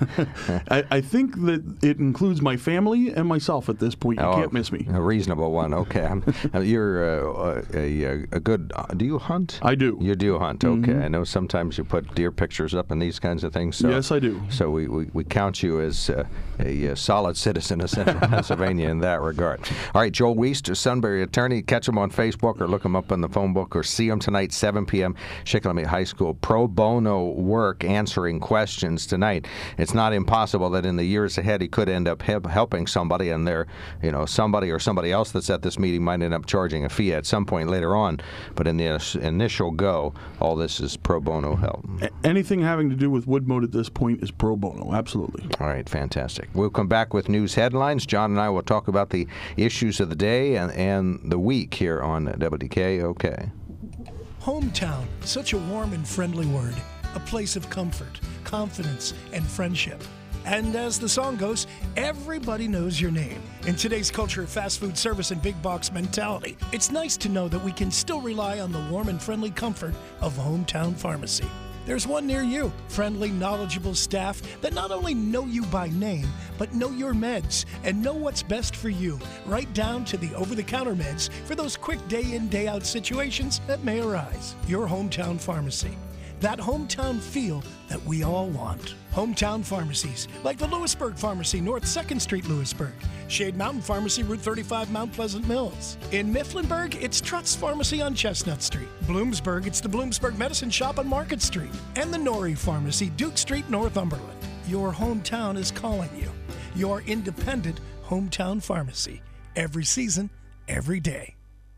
I think that it includes my family and myself at this point. You can't miss me. A reasonable one. Okay. You're a good... do you hunt? I do. You do hunt. Okay. I know sometimes you put deer pictures up and these kinds of things. So, yes, I do. So we count you as a solid citizen of Central Pennsylvania in that regard. All right, Joel Wiest, a Sunbury attorney. Catch him on Facebook or look him up in the phone book, or see him tonight, 7 p.m. Shikellamy High School. Pro bono work answering questions tonight. It's not impossible that in the years ahead he could end up helping somebody, and somebody or somebody else that's at this meeting might end up charging a fee at some point later on. But in the initial go, all this is pro bono help. Anything having to do with Woodmode at this point is pro bono. Absolutely. All right, fantastic. We'll come back with news headlines. John and I will talk about the issues of the day and the week here on WKOK. Hometown, such a warm and friendly word, a place of comfort, confidence, and friendship. And as the song goes, everybody knows your name. In today's culture of fast food service and big box mentality, it's nice to know that we can still rely on the warm and friendly comfort of Hometown Pharmacy. There's one near you. Friendly, knowledgeable staff that not only know you by name, but know your meds and know what's best for you, right down to the over-the-counter meds for those quick day-in, day-out situations that may arise. Your Hometown Pharmacy. That hometown feel that we all want. Hometown pharmacies, like the Lewisburg Pharmacy, North 2nd Street, Lewisburg. Shade Mountain Pharmacy, Route 35, Mount Pleasant Mills. In Mifflinburg, it's Trutz Pharmacy on Chestnut Street. Bloomsburg, it's the Bloomsburg Medicine Shop on Market Street. And the Norrie Pharmacy, Duke Street, Northumberland. Your hometown is calling you. Your independent hometown pharmacy. Every season, every day.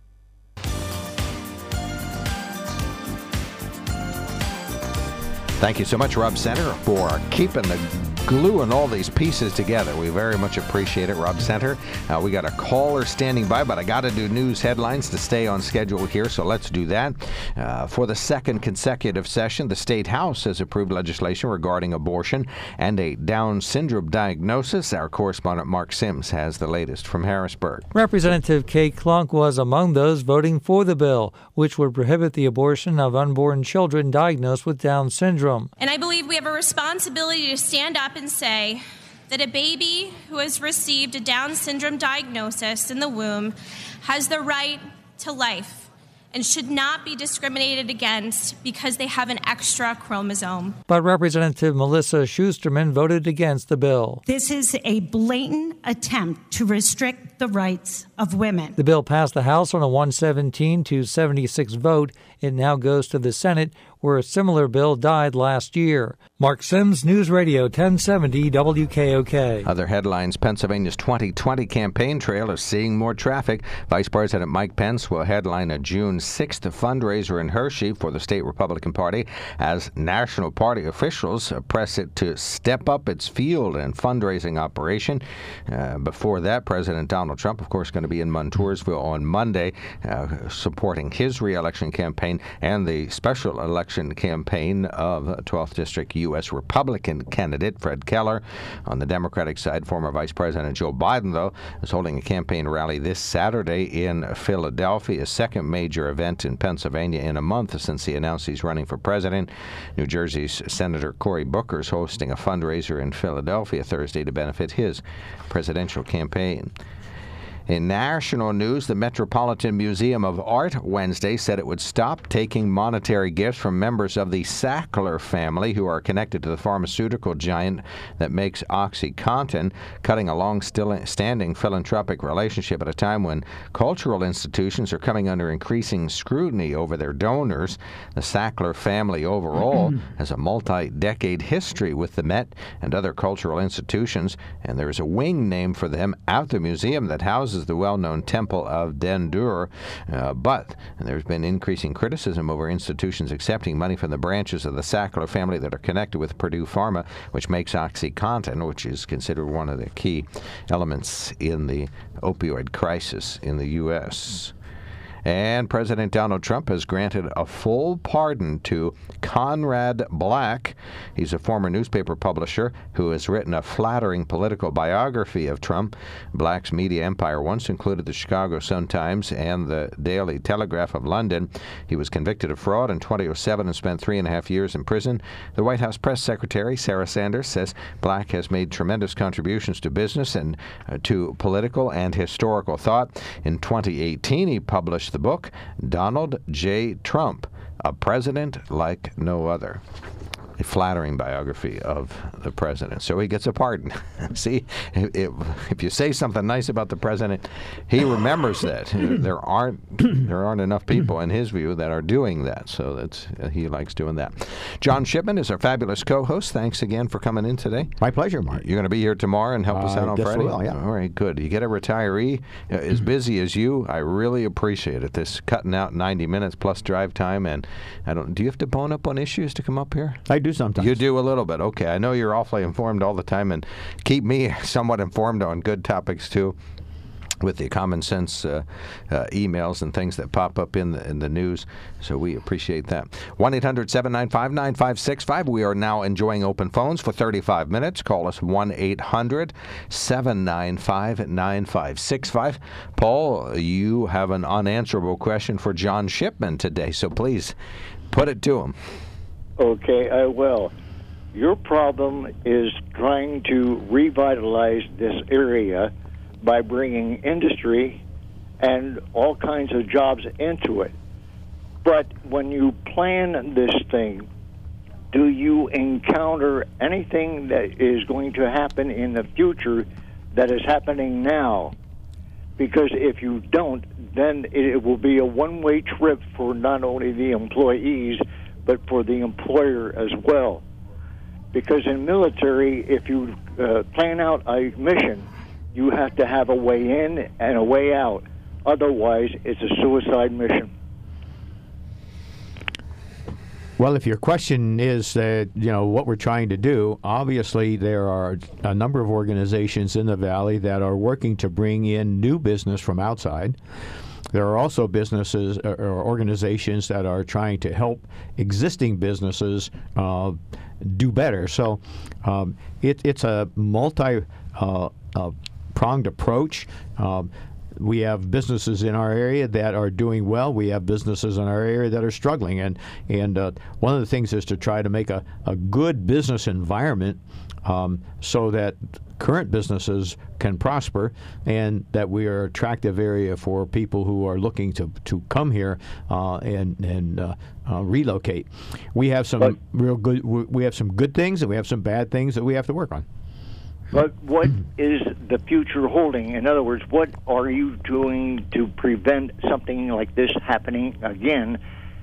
Thank you so much, Rob Center, for keeping the glue and all these pieces together. We very much appreciate it, Rob Center. We got a caller standing by, but I got to do news headlines to stay on schedule here, so let's do that. For the second consecutive session, the State House has approved legislation regarding abortion and a Down syndrome diagnosis. Our correspondent Mark Sims has the latest from Harrisburg. Representative Kate Klunk was among those voting for the bill, which would prohibit the abortion of unborn children diagnosed with Down syndrome. And I believe we have a responsibility to stand up and say that a baby who has received a Down syndrome diagnosis in the womb has the right to life and should not be discriminated against because they have an extra chromosome. But Representative Melissa Schusterman voted against the bill. This is a blatant attempt to restrict the rights of women. The bill passed the House on a 117-76 vote. It now goes to the Senate, where a similar bill died last year. Mark Sims, News Radio 1070 WKOK. Other headlines: Pennsylvania's 2020 campaign trail is seeing more traffic. Vice President Mike Pence will headline a June 6th fundraiser in Hershey for the state Republican Party as national party officials press it to step up its field and fundraising operation. Before that, President Donald Trump, of course, going to be in Montoursville on Monday, supporting his re-election campaign and the special election campaign of 12th District U.S. Republican candidate Fred Keller. On the Democratic side, former Vice President Joe Biden, though, is holding a campaign rally this Saturday in Philadelphia, a second major event in Pennsylvania in a month since he announced he's running for president. New Jersey's Senator Cory Booker is hosting a fundraiser in Philadelphia Thursday to benefit his presidential campaign. In national news, the Metropolitan Museum of Art Wednesday said it would stop taking monetary gifts from members of the Sackler family who are connected to the pharmaceutical giant that makes OxyContin, cutting a long-standing philanthropic relationship at a time when cultural institutions are coming under increasing scrutiny over their donors. The Sackler family overall has a multi-decade history with the Met and other cultural institutions, and there is a wing named for them at the museum that houses the well-known Temple of Dendur, but there's been increasing criticism over institutions accepting money from the branches of the Sackler family that are connected with Purdue Pharma, which makes OxyContin, which is considered one of the key elements in the opioid crisis in the U.S. And President Donald Trump has granted a full pardon to Conrad Black. He's a former newspaper publisher who has written a flattering political biography of Trump. Black's media empire once included the Chicago Sun-Times and the Daily Telegraph of London. He was convicted of fraud in 2007 and spent 3.5 years in prison. The White House press secretary, Sarah Sanders, says Black has made tremendous contributions to business and to political and historical thought. In 2018, he published the book, Donald J. Trump, A President Like No Other. A flattering biography of the president. So he gets a pardon. See, if you say something nice about the president, he remembers that. There aren't enough people, in his view, that are doing that. So he likes doing that. John Shipman is our fabulous co-host. Thanks again for coming in today. My pleasure, Mark. You're going to be here tomorrow and help us out on Friday? We will, yeah. All right, good. You get a retiree as busy as you. I really appreciate it. This cutting out 90 minutes plus drive time. And do you have to bone up on issues to come up here? I do sometimes. You do a little bit. Okay. I know you're awfully informed all the time, and keep me somewhat informed on good topics, too, with the common sense emails and things that pop up in the news. So we appreciate that. 1-800-795-9565. We are now enjoying open phones for 35 minutes. Call us 1-800-795-9565. Paul, you have an unanswerable question for John Shipman today, so please put it to him. Okay, I will. Your problem is trying to revitalize this area by bringing industry and all kinds of jobs into it. But when you plan this thing, do you encounter anything that is going to happen in the future that is happening now? Because if you don't, then it will be a one-way trip for not only the employees, but for the employer as well. Because in military, if you plan out a mission, you have to have a way in and a way out. Otherwise, it's a suicide mission. Well, if your question is what we're trying to do, obviously there are a number of organizations in the Valley that are working to bring in new business from outside. There are also businesses or organizations that are trying to help existing businesses do better. So it's a multi-pronged approach. We have businesses in our area that are doing well. We have businesses in our area that are struggling. And one of the things is to try to make a good business environment so that current businesses can prosper and that we are an attractive area for people who are looking to come here and relocate. We have some we have some good things and we have some bad things that we have to work on. But what is the future holding? In other words, what are you doing to prevent something like this happening again?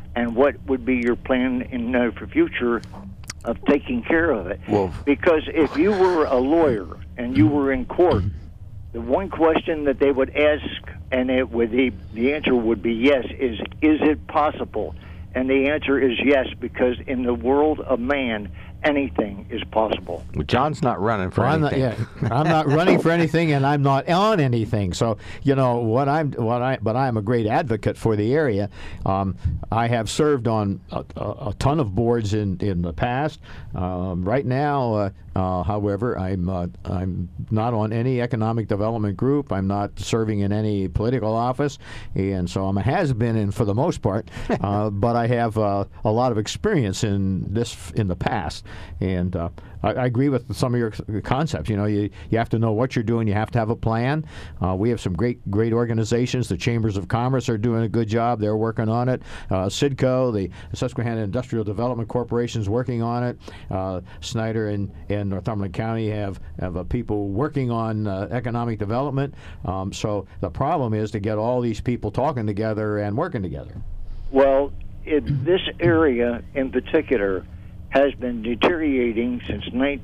and what would be your plan in for future of taking care of it? Well, because if you were a lawyer and you were in court, the one question that they would ask, and the answer would be yes, is it possible? And the answer is yes, because in the world of man, anything is possible. John's not running for anything. I'm not running for anything, and I'm not on anything. So but I'm a great advocate for the area. I have served on a ton of boards in the past. Right now, however, I'm not on any economic development group. I'm not serving in any political office, and so I'm a has-been in for the most part. But I have a lot of experience in the past. And I agree with some of your concepts. You have to know what you're doing. You have to have a plan. We have some great organizations. The Chambers of Commerce are doing a good job. They're working on it. SIDCO, the Susquehanna Industrial Development Corporation, is working on it. Snyder and Northumberland County have people working on economic development. So the problem is to get all these people talking together and working together. Well, in this area in particular has been deteriorating since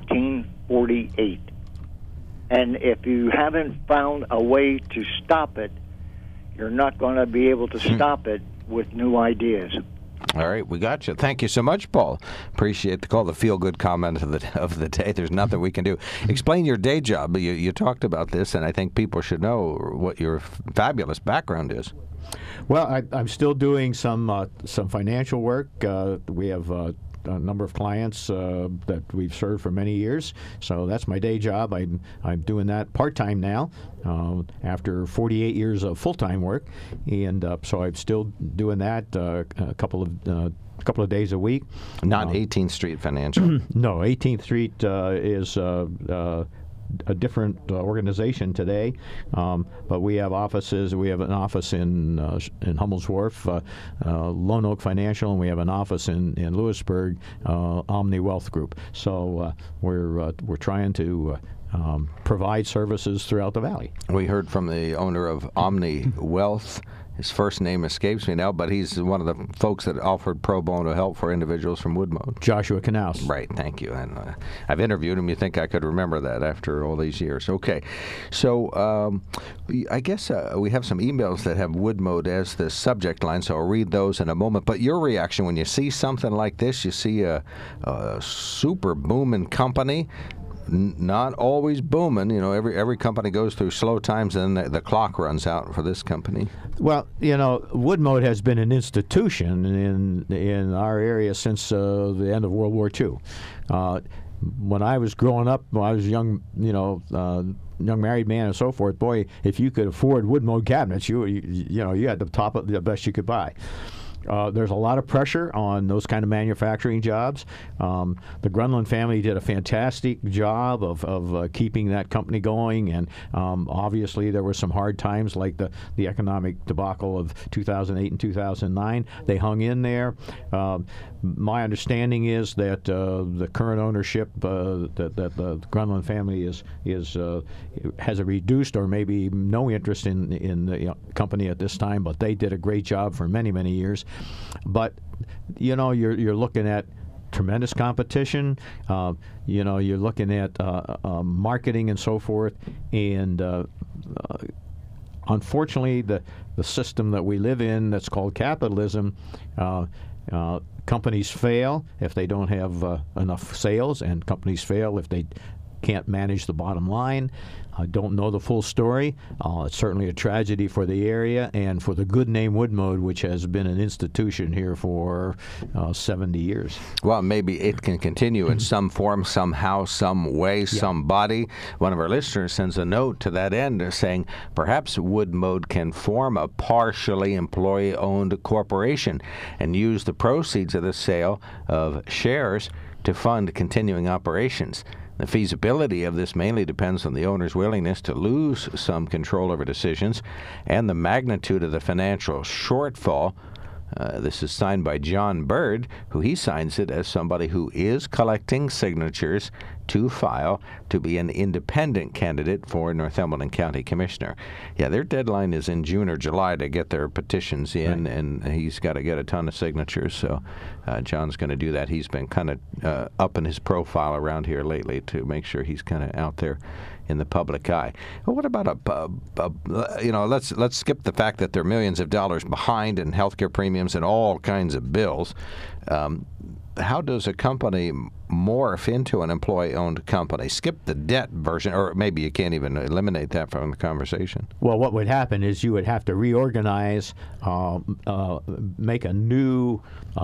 1948. And if you haven't found a way to stop it, you're not going to be able to stop it with new ideas. All right, we got you. Thank you so much, Paul. Appreciate the call. The feel-good comment of the day. There's nothing we can do. Explain your day job. You talked about this, and I think people should know what your fabulous background is. Well, I'm still doing some financial work. We have a number of clients that we've served for many years, so that's my day job. I'm doing that part-time now after 48 years of full-time work, and so I'm still doing that a couple of days a week. Not 18th Street Financial. No, 18th Street is a different organization today, but we have offices. We have an office in Hummel's Wharf, Lone Oak Financial, and we have an office in Lewisburg, Omni Wealth Group. So we're trying to provide services throughout the valley. We heard from the owner of Omni Wealth. His first name escapes me now, but he's one of the folks that offered pro bono help for individuals from Woodmode. Joshua Knaus. Right, thank you. And I've interviewed him. You think I could remember that after all these years. Okay. So I guess we have some emails that have Woodmode as the subject line, so I'll read those in a moment. But your reaction when you see something like this, you see a super booming company, not always booming. Every company goes through slow times, and the clock runs out for this company. Well, Woodmode has been an institution in our area since the end of World War II. When I was growing up, when I was a young married man and so forth, boy, if you could afford Woodmode cabinets, you had the best you could buy. There's a lot of pressure on those kind of manufacturing jobs. The Grunland family did a fantastic job of keeping that company going, and obviously there were some hard times like the economic debacle of 2008 and 2009. They hung in there. My understanding is that the current ownership, that the Grunland family has a reduced or maybe no interest in the company at this time, but they did a great job for many, many years. But you're looking at tremendous competition. You're looking at marketing and so forth, and unfortunately, the system that we live in, that's called capitalism, companies fail if they don't have enough sales, and companies fail if they can't manage the bottom line. I don't know the full story. It's certainly a tragedy for the area and for the good name Woodmode, which has been an institution here for 70 years. Well, maybe it can continue in some form, somehow, some way, somebody. One of our listeners sends a note to that end saying perhaps Woodmode can form a partially employee-owned corporation and use the proceeds of the sale of shares to fund continuing operations. The feasibility of this mainly depends on the owner's willingness to lose some control over decisions and the magnitude of the financial shortfall. This is signed by John Bird, who he signs it as somebody who is collecting signatures to file to be an independent candidate for Northumberland County Commissioner. Yeah, their deadline is in June or July to get their petitions in, and he's got to get a ton of signatures, so John's going to do that. He's been kind of upping his profile around here lately to make sure he's kind of out there in the public eye. Well, what about let's skip the fact that they're millions of dollars behind in healthcare premiums and all kinds of bills. How does a company morph into an employee-owned company? Skip the debt version, or maybe you can't even eliminate that from the conversation. Well, what would happen is you would have to reorganize, make a new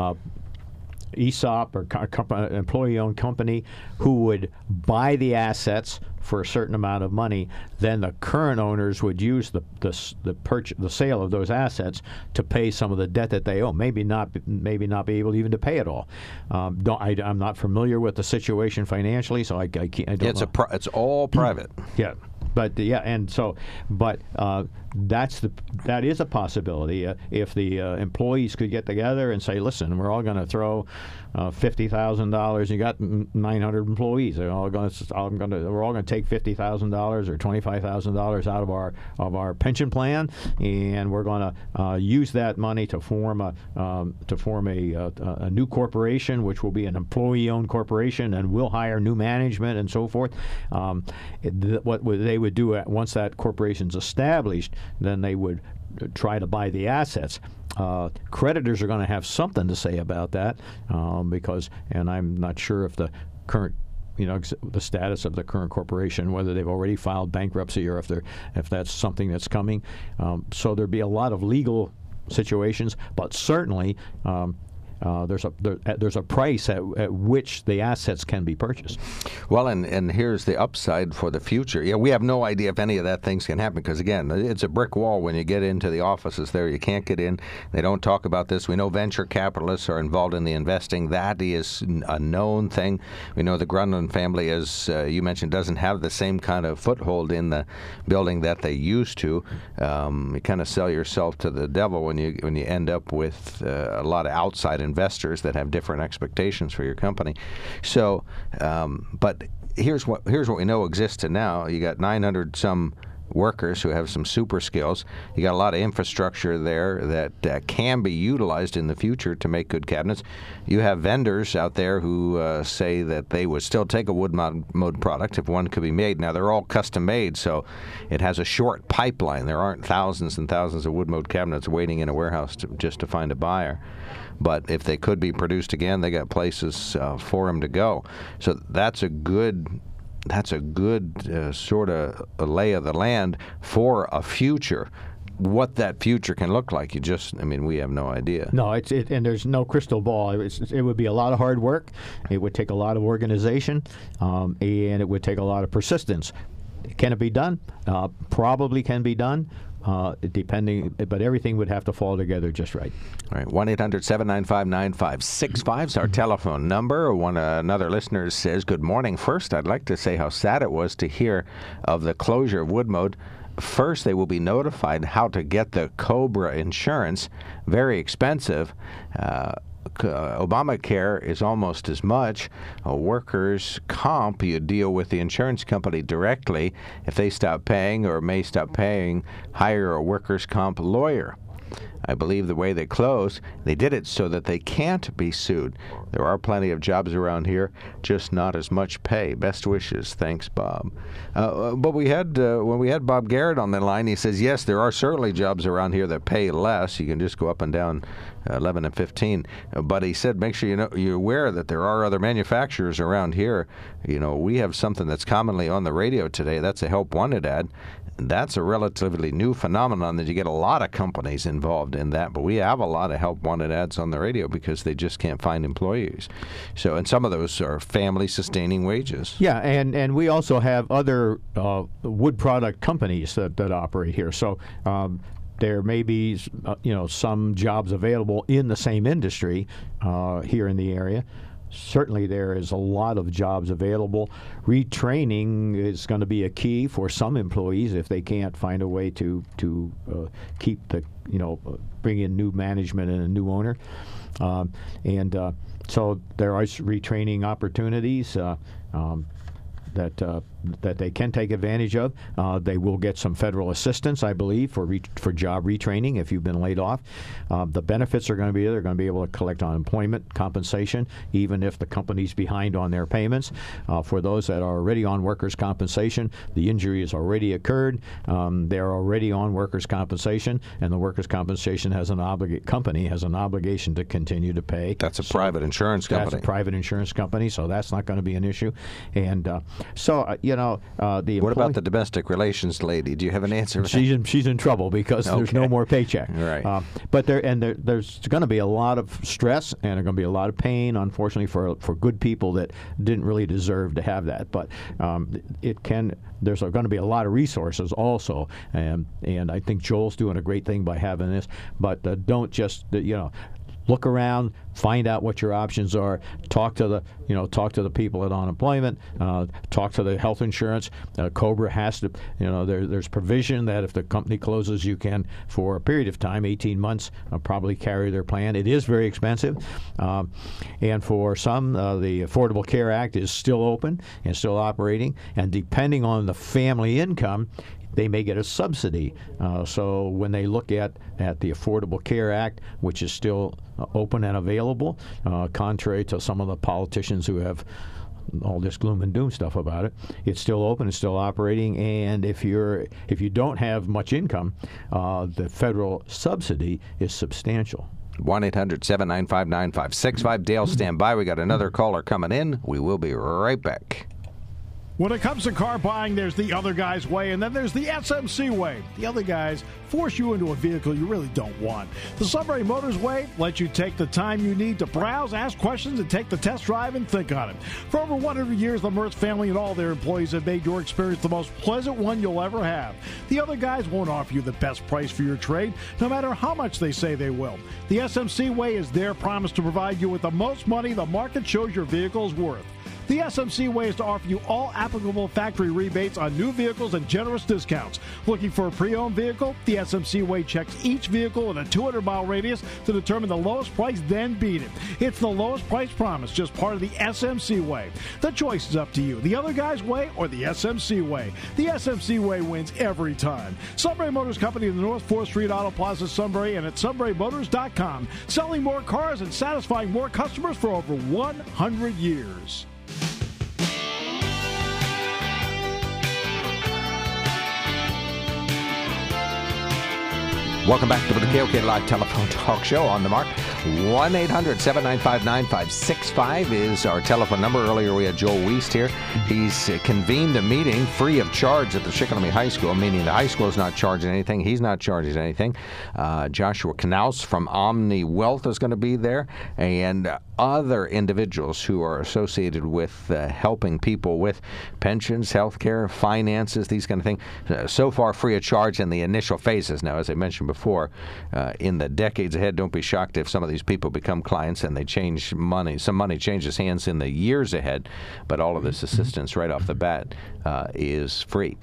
ESOP or employee-owned company who would buy the assets for a certain amount of money. Then the current owners would use the sale of those assets to pay some of the debt that they owe. Maybe not be able even to pay it all. I'm not familiar with the situation financially, so I don't know. It's all private. Yeah. But that is a possibility. If the employees could get together and say, "Listen, we're all going to throw $50,000. You got 900 employees. We're all going to take $50,000 or $25,000 out of our pension plan, and we're going to use that money to form a new corporation, which will be an employee-owned corporation, and we'll hire new management and so forth." What they would do once that corporation's established, then they would try to buy the assets. Creditors are going to have something to say about that and I'm not sure if the current, the status of the current corporation, whether they've already filed bankruptcy or if that's something that's coming. So there'd be a lot of legal situations, but certainly there's a price at which the assets can be purchased. Well, and here's the upside for the future. Yeah, we have no idea if any of that things can happen because, again, it's a brick wall when you get into the offices there. You can't get in. They don't talk about this. We know venture capitalists are involved in the investing. That is a known thing. We know the Grundlin family, as you mentioned, doesn't have the same kind of foothold in the building that they used to. You kind of sell yourself to the devil when you end up with a lot of outside investors that have different expectations for your company. So, but here's what we know exists now. You got 900 some workers who have some super skills. You got a lot of infrastructure there that can be utilized in the future to make good cabinets. You have vendors out there who say that they would still take a wood mode product if one could be made. Now, they're all custom made, so it has a short pipeline. There aren't thousands and thousands of wood mode cabinets waiting in a warehouse just to find a buyer. But if they could be produced again, they got places for them to go. So that's a good sort of a lay of the land for a future. What that future can look like, we have no idea. No, and there's no crystal ball. It would be a lot of hard work. It would take a lot of organization, and it would take a lot of persistence. Can it be done? Probably can be done. But everything would have to fall together just right. All right, 1-800-795-9565 is our telephone number. Another listener says, "Good morning. First, I'd like to say how sad it was to hear of the closure of Woodmode. First, they will be notified how to get the COBRA insurance. Very expensive. Obamacare is almost as much. Workers' comp, you deal with the insurance company directly. If they stop paying or may stop paying, hire a workers' comp lawyer. I believe the way they closed, they did it so that they can't be sued. There are plenty of jobs around here, just not as much pay. Best wishes. Thanks, Bob." But we had when we had Bob Garrett on the line, he says, yes, there are certainly jobs around here that pay less. You can just go up and down 11 and 15. But he said, make sure you're aware that there are other manufacturers around here. We have something that's commonly on the radio today. That's a Help Wanted ad. That's a relatively new phenomenon that you get a lot of companies involved in that, but we have a lot of Help Wanted ads on the radio because they just can't find employees. So, and some of those are family-sustaining wages. Yeah, and we also have other wood product companies that operate here. So there may be some jobs available in the same industry here in the area. Certainly there is a lot of jobs available. Retraining is going to be a key for some employees if they can't find a way to keep bring in new management and a new owner. So there are retraining opportunities. that they can take advantage of. They will get some federal assistance, I believe, for job retraining if you've been laid off. The benefits are going to be there. They're going to be able to collect unemployment compensation, even if the company's behind on their payments. For those that are already on workers' compensation, the injury has already occurred. They're already on workers' compensation, and the workers' compensation company has an obligation to continue to pay. That's a private insurance company. That's a private insurance company, so that's not going to be an issue. And what about the domestic relations lady? Do you have an answer? She's in trouble because there's no more paycheck. Right. But there's going to be a lot of stress and there's going to be a lot of pain, unfortunately, for good people that didn't really deserve to have that. But there's going to be a lot of resources also, and I think Joel's doing a great thing by having this. But don't just look around, find out what your options are. Talk to the people at unemployment. Talk to the health insurance. COBRA has to. There's provision that if the company closes, you can, for a period of time, 18 months, probably carry their plan. It is very expensive, and for some, the Affordable Care Act is still open and still operating. And depending on the family income, they may get a subsidy. So when they look at the Affordable Care Act, which is still open and available, contrary to some of the politicians who have all this gloom and doom stuff about it, it's still open, it's still operating, and if you don't have much income, the federal subsidy is substantial. 1-800-795-9565. Dale, stand by. We got another caller coming in. We will be right back. When it comes to car buying, there's the other guy's way, and then there's the SMC way. The other guys force you into a vehicle you really don't want. The Sunbury Motors way lets you take the time you need to browse, ask questions, and take the test drive and think on it. For over 100 years, the Mertz family and all their employees have made your experience the most pleasant one you'll ever have. The other guys won't offer you the best price for your trade, no matter how much they say they will. The SMC way is their promise to provide you with the most money the market shows your vehicle is worth. The SMC way is to offer you all applicable factory rebates on new vehicles and generous discounts. Looking for a pre-owned vehicle? The SMC way checks each vehicle in a 200-mile radius to determine the lowest price, then beat it. It's the lowest price promise, just part of the SMC way. The choice is up to you, the other guy's way or the SMC way. The SMC way wins every time. Sunbury Motors Company in the North 4th Street Auto Plaza, Sunbury, and at sunburymotors.com. Selling more cars and satisfying more customers for over 100 years. Welcome back to the KOK Live Telephone Talk Show. On the mark. 1-800-795-9565 is our telephone number. Earlier we had Joel Wiest here. He's convened a meeting free of charge at the Shikellamy High School, meaning the high school is not charging anything. He's not charging anything. Joshua Knaus from Omni Wealth is going to be there, and other individuals who are associated with helping people with pensions, health care, finances, these kind of things. So far free of charge in the initial phases. Now, as I mentioned before, in the decades ahead, don't be shocked if some of these people become clients and they change money. Some money changes hands in the years ahead, but all of this assistance right off the bat is free.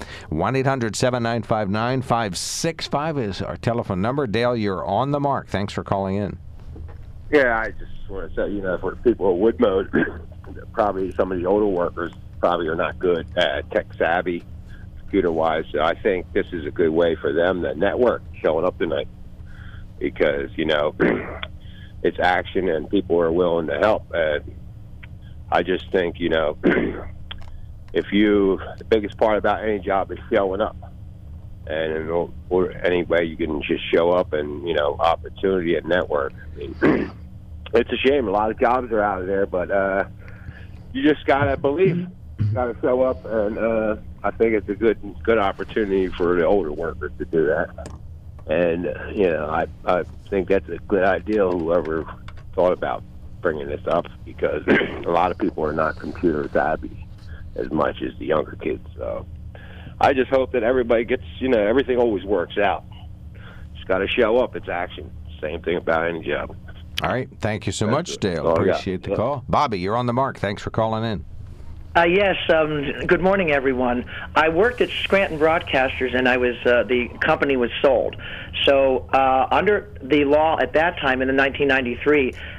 1-800-795-9565 is our telephone number. Dale, you're on the mark. Thanks for calling in. Yeah, I just want to say, for people at Woodmode, probably some of the older workers probably are not good at tech savvy, computer-wise. So I think this is a good way for them to network showing up tonight because, it's action and people are willing to help. And I just think, the biggest part about any job is showing up. And or any way you can just show up and, opportunity and network. I mean, it's a shame. A lot of jobs are out there, but you just got to believe. You got to show up, and I think it's a good opportunity for the older workers to do that. And, I think that's a good idea, whoever thought about bringing this up, because a lot of people are not computer savvy as much as the younger kids. So I just hope that everybody gets, everything always works out. Just got to show up. It's action. Same thing about any job. All right. Thank you so much, Dale. Appreciate the call. Bobby, you're on the mark. Thanks for calling in. Yes. Good morning, everyone. I worked at Scranton Broadcasters, and the company was sold. So under the law at that time, in the 1993,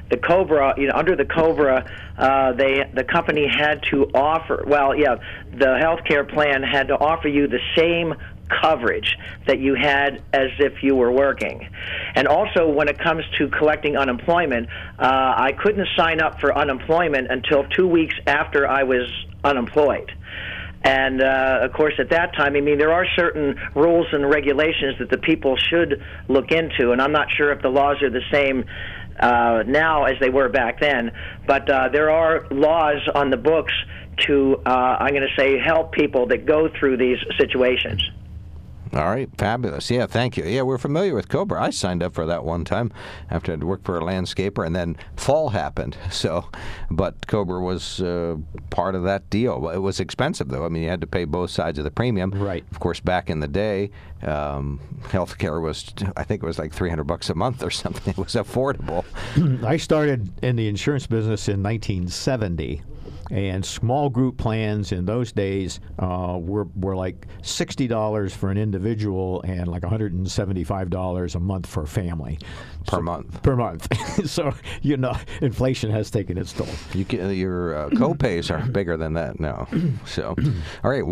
the COBRA, under the COBRA, the company had to offer. The healthcare plan had to offer you the same coverage that you had as if you were working. And also, when it comes to collecting unemployment, I couldn't sign up for unemployment until 2 weeks after I was unemployed. And, of course, at that time, there are certain rules and regulations that the people should look into, and I'm not sure if the laws are the same now as they were back then, but there are laws on the books to, I'm going to say, help people that go through these situations. All right, fabulous. Yeah, thank you. Yeah, we're familiar with COBRA. I signed up for that one time after I'd worked for a landscaper, and then fall happened. But COBRA was part of that deal. It was expensive, though. You had to pay both sides of the premium. Right. Of course, back in the day, health care was, I think it was like $300 a month or something. It was affordable. I started in the insurance business in 1970. And small group plans in those days were like $60 for an individual and like $175 a month for a family. Per month. Per month. So, inflation has taken its toll. Your co-pays are bigger than that now. So, all right,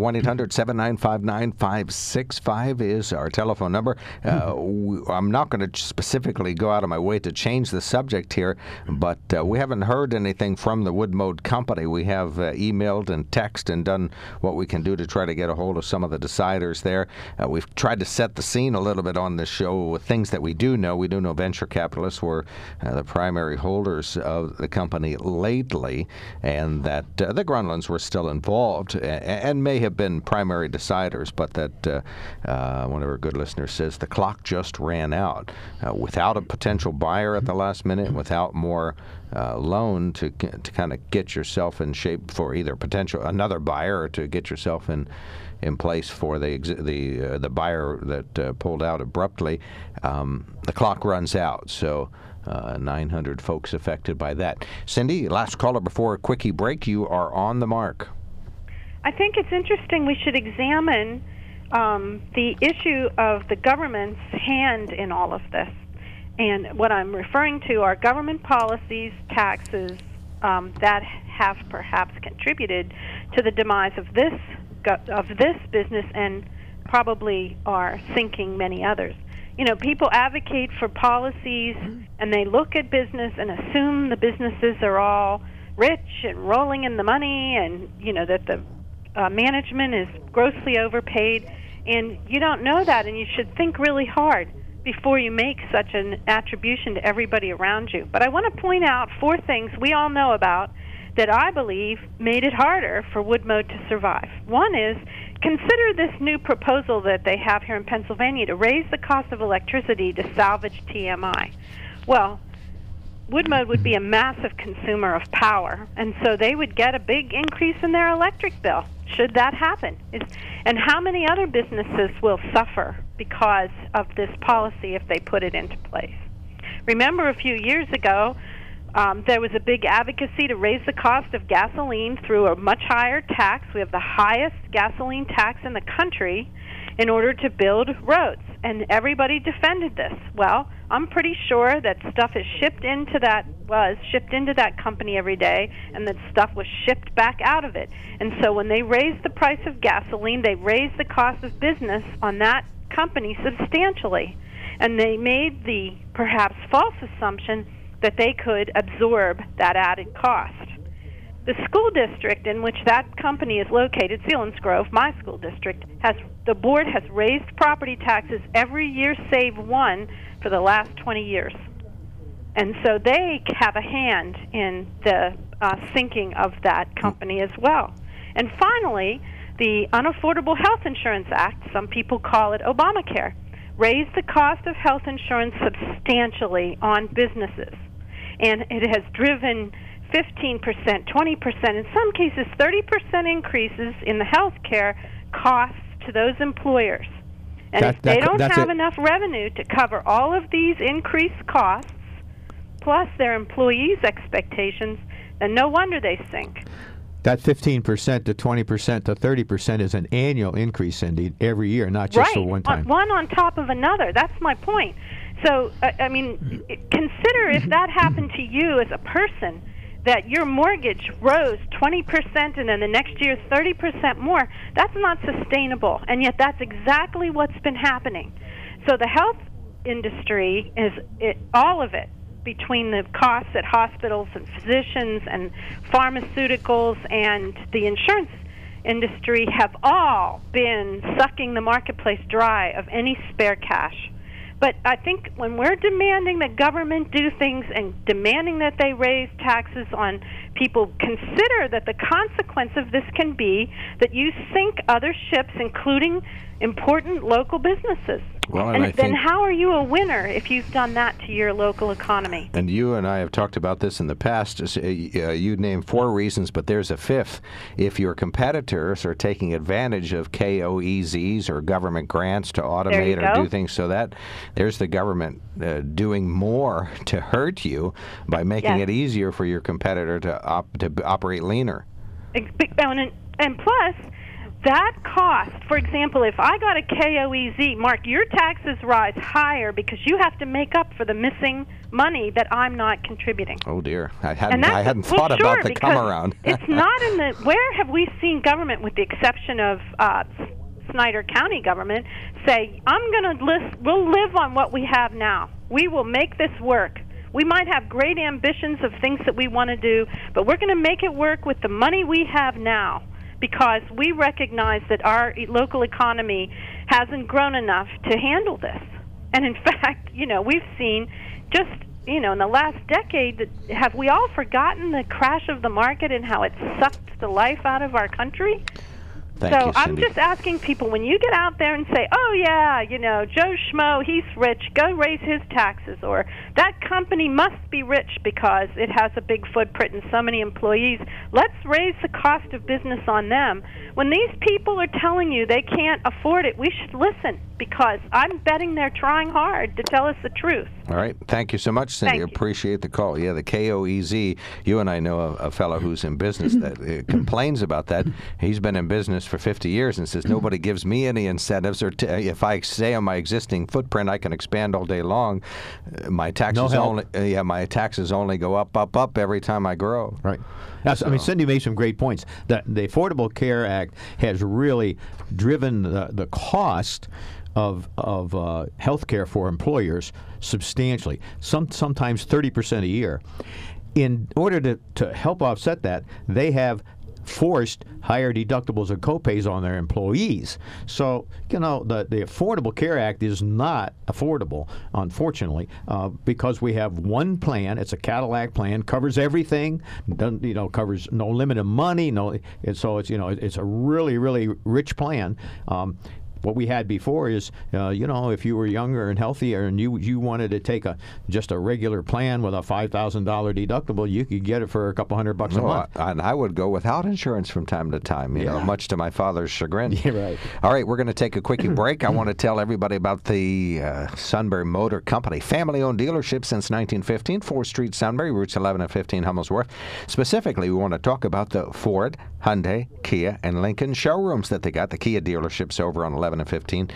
1-800-795-9565 is our telephone number. I'm not going to specifically go out of my way to change the subject here, but we haven't heard anything from the Woodmode company. We have emailed and texted and done what we can do to try to get a hold of some of the deciders there. We've tried to set the scene a little bit on this show with things that we do know. We do know venture capitalists were the primary holders of the company lately, and that the Grunlands were still involved and may have been primary deciders, but that one of our good listeners says the clock just ran out. Without a potential buyer at the last minute, and without more loan to kind of get yourself in shape for either another buyer or to get yourself in place for the buyer that pulled out abruptly, the clock runs out. So 900 folks affected by that. Cindy, last caller before a quickie break. You are on the mark. I think it's interesting we should examine the issue of the government's hand in all of this. And what I'm referring to are government policies, taxes that have perhaps contributed to the demise of this business and probably are sinking many others. People advocate for policies and they look at business and assume the businesses are all rich and rolling in the money and, that the management is grossly overpaid. And you don't know that, and you should think really hard before you make such an attribution to everybody around you. But I want to point out 4 things we all know about that I believe made it harder for Woodmode to survive. One is, consider this new proposal that they have here in Pennsylvania to raise the cost of electricity to salvage TMI. Well, Woodmode would be a massive consumer of power, and so they would get a big increase in their electric bill, should that happen. And how many other businesses will suffer because of this policy if they put it into place? Remember a few years ago, there was a big advocacy to raise the cost of gasoline through a much higher tax. We have the highest gasoline tax in the country in order to build roads, and everybody defended this. Well, I'm pretty sure that stuff is shipped into that company every day, and that stuff was shipped back out of it. And so when they raised the price of gasoline, they raised the cost of business on that company substantially. And they made the perhaps false assumption that they could absorb that added cost. The school district in which that company is located, Selinsgrove, my school district, the board has raised property taxes every year save one for the last 20 years. And so they have a hand in the sinking of that company as well. And finally, the Unaffordable Health Insurance Act, some people call it Obamacare, raised the cost of health insurance substantially on businesses. And it has driven 15%, 20%, in some cases 30% increases in the health care costs to those employers. And if they don't have enough revenue to cover all of these increased costs, plus their employees' expectations, then no wonder they sink. That 15% to 20% to 30% is an annual increase, Cindy, every year, not just for one time. One on top of another. That's my point. So, I mean, consider if that happened to you as a person, that your mortgage rose 20% and then the next year 30% more. That's not sustainable, and yet that's exactly what's been happening. So the health industry all of it, between the costs at hospitals and physicians and pharmaceuticals and the insurance industry, have all been sucking the marketplace dry of any spare cash. But I think when we're demanding that government do things and demanding that they raise taxes on people, consider that the consequence of this can be that you sink other ships, including important local businesses. Well, and then how are you a winner if you've done that to your local economy? And you and I have talked about this in the past. You named 4 reasons, but there's a 5th. If your competitors are taking advantage of KOEZs or government grants to automate or do things, so that there's the government doing more to hurt you by making it easier for your competitor to operate leaner. And plus, that cost, for example, if I got a KOEZ, Mark, your taxes rise higher because you have to make up for the missing money that I'm not contributing. Oh, dear. I hadn't thought about the come around. It's not in the... Where have we seen government, with the exception of Snyder County government, say, we'll live on what we have now. We will make this work. We might have great ambitions of things that we want to do, but we're going to make it work with the money we have now, because we recognize that our local economy hasn't grown enough to handle this. And in fact, we've seen just, in the last decade, have we all forgotten the crash of the market and how it sucked the life out of our country? Thank you, Cindy. I'm just asking people, when you get out there and say, oh, yeah, Joe Schmo, he's rich, go raise his taxes, or that company must be rich because it has a big footprint and so many employees, let's raise the cost of business on them. When these people are telling you they can't afford it, we should listen, because I'm betting they're trying hard to tell us the truth. All right. Thank you so much, Cindy. Appreciate the call. Yeah, the KOEZ, you and I know a fellow who's in business that complains about that. He's been in business for 50 years and says nobody gives me any incentives, or if I stay on my existing footprint, I can expand all day long. My taxes my taxes only go up every time I grow. Right. I mean, Cindy made some great points. The Affordable Care Act has really driven the cost of health care for employers substantially, sometimes 30% a year. In order to help offset that, they have forced higher deductibles and copays on their employees. So, the Affordable Care Act is not affordable, unfortunately, because we have one plan. It's a Cadillac plan, covers everything, covers no limit of money, so it's a really, really rich plan. What we had before is, if you were younger and healthier and you wanted to take just a regular plan with a $5,000 deductible, you could get it for a couple $100 a month. And I would go without insurance from time to time, much to my father's chagrin. Yeah, right. All right, we're going to take a quickie break. I want to tell everybody about the Sunbury Motor Company, family-owned dealership since 1915, 4th Street, Sunbury, routes 11 and 15, Hummelsworth. Specifically, we want to talk about the Ford, Hyundai, Kia, and Lincoln showrooms that they got. The Kia dealerships over on 11 and 15.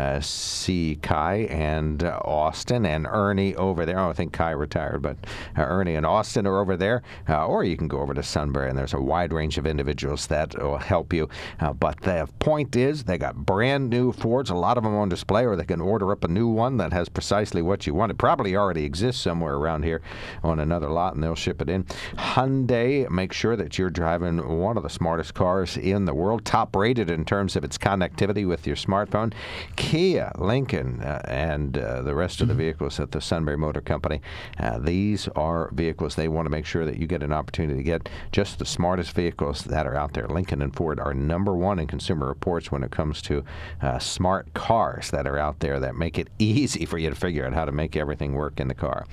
See Kai and Austin and Ernie over there. Oh, I think Kai retired, but Ernie and Austin are over there. Or you can go over to Sunbury, and there's a wide range of individuals that will help you. But the point is, they got brand new Fords, a lot of them on display, or they can order up a new one that has precisely what you want. It probably already exists somewhere around here on another lot, and they'll ship it in. Hyundai, make sure that you're driving one of the smartest cars in the world, top rated in terms of its connectivity with your smartphone. Kia, Lincoln, and the rest of the vehicles at the Sunbury Motor Company. These are vehicles they want to make sure that you get an opportunity to get just the smartest vehicles that are out there. Lincoln and Ford are #1 in Consumer Reports when it comes to smart cars that are out there that make it easy for you to figure out how to make everything work in the car.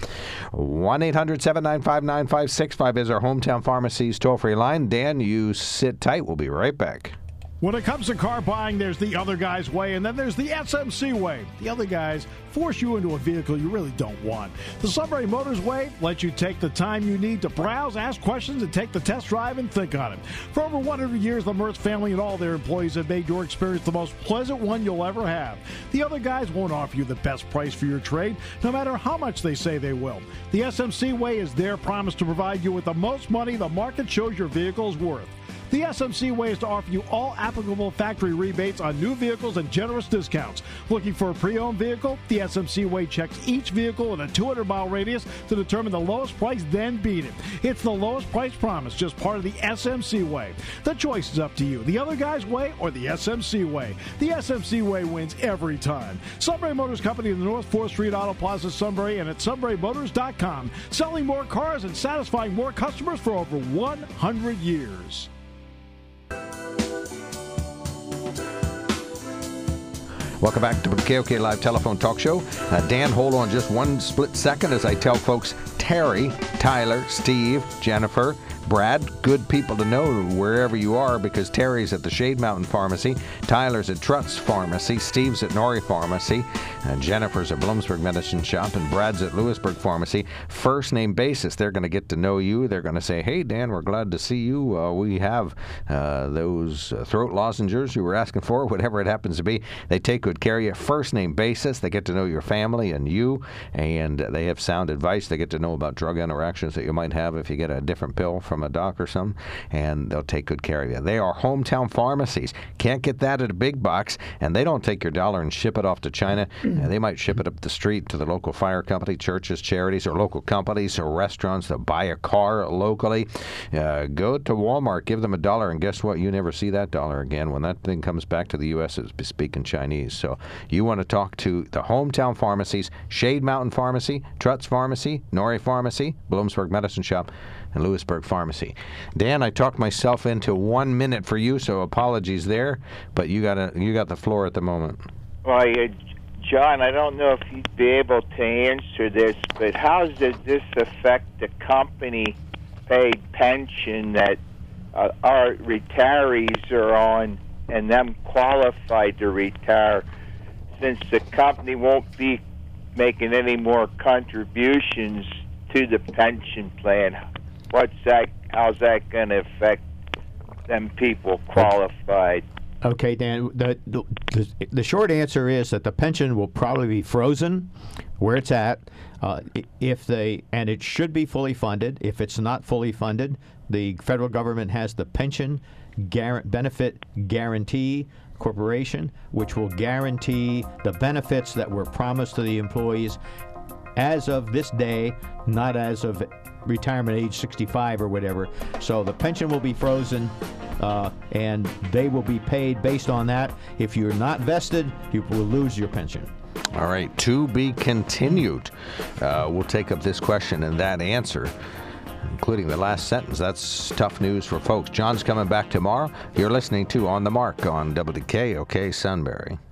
1-800-795-9565 is our Hometown Pharmacy's toll-free line. Dan, you sit tight. We'll be right back. When it comes to car buying, there's the other guy's way, and then there's the SMC way. The other guys force you into a vehicle you really don't want. The Sunbury Motors way lets you take the time you need to browse, ask questions, and take the test drive and think on it. For over 100 years, the Mertz family and all their employees have made your experience the most pleasant one you'll ever have. The other guys won't offer you the best price for your trade, no matter how much they say they will. The SMC way is their promise to provide you with the most money the market shows your vehicle is worth. The SMC way is to offer you all applicable factory rebates on new vehicles and generous discounts. Looking for a pre-owned vehicle? The SMC way checks each vehicle in a 200-mile radius to determine the lowest price, then beat it. It's the lowest price promise, just part of the SMC way. The choice is up to you. The other guy's way or the SMC way. The SMC way wins every time. Sunbury Motors Company in the North 4th Street Auto Plaza, Sunbury, and at sunburymotors.com. Selling more cars and satisfying more customers for over 100 years. Welcome back to the KOK Live Telephone Talk Show. Dan, hold on just one split second as I tell folks, Terry, Tyler, Steve, Jennifer, Brad, good people to know wherever you are, because Terry's at the Shade Mountain Pharmacy, Tyler's at Trutz Pharmacy, Steve's at Norrie Pharmacy, and Jennifer's at Bloomsburg Medicine Shop, and Brad's at Lewisburg Pharmacy. First name basis, they're going to get to know you. They're going to say, hey, Dan, we're glad to see you. We have those throat lozenges you were asking for, whatever it happens to be. They take good care of you. First name basis, they get to know your family and you, and they have sound advice. They get to know about drug interactions that you might have if you get a different pill from a doc or something, and they'll take good care of you. They are hometown pharmacies. Can't get that at a big box, and they don't take your dollar and ship it off to China. They might ship it up the street to the local fire company, churches, charities, or local companies or restaurants that buy a car locally. Go to Walmart, give them $1, and guess what? You never see that dollar again. When that thing comes back to the U.S., it's speaking Chinese. So you want to talk to the hometown pharmacies, Shade Mountain Pharmacy, Trutz Pharmacy, Norrie Pharmacy, Bloomsburg Medicine Shop, and Lewisburg Pharmacy. Dan, I talked myself into 1 minute for you, so apologies there, but you got the floor at the moment. Well, John, I don't know if you'd be able to answer this, but how does this affect the company-paid pension that our retirees are on and them qualified to retire, since the company won't be making any more contributions to the pension plan? How's that going to affect them people qualified? Okay, Dan, the short answer is that the pension will probably be frozen where it's at, and it should be fully funded. If it's not fully funded, the federal government has the Pension Benefit Guarantee Corporation, which will guarantee the benefits that were promised to the employees as of this day, not as of retirement age 65 or whatever. So the pension will be frozen, and they will be paid based on that. If you're not vested, you will lose your pension. All right, to be continued. We'll take up this question and that answer, including the last sentence. That's tough news for folks. John's coming back tomorrow. You're listening to On the Mark on WKOK Sunbury.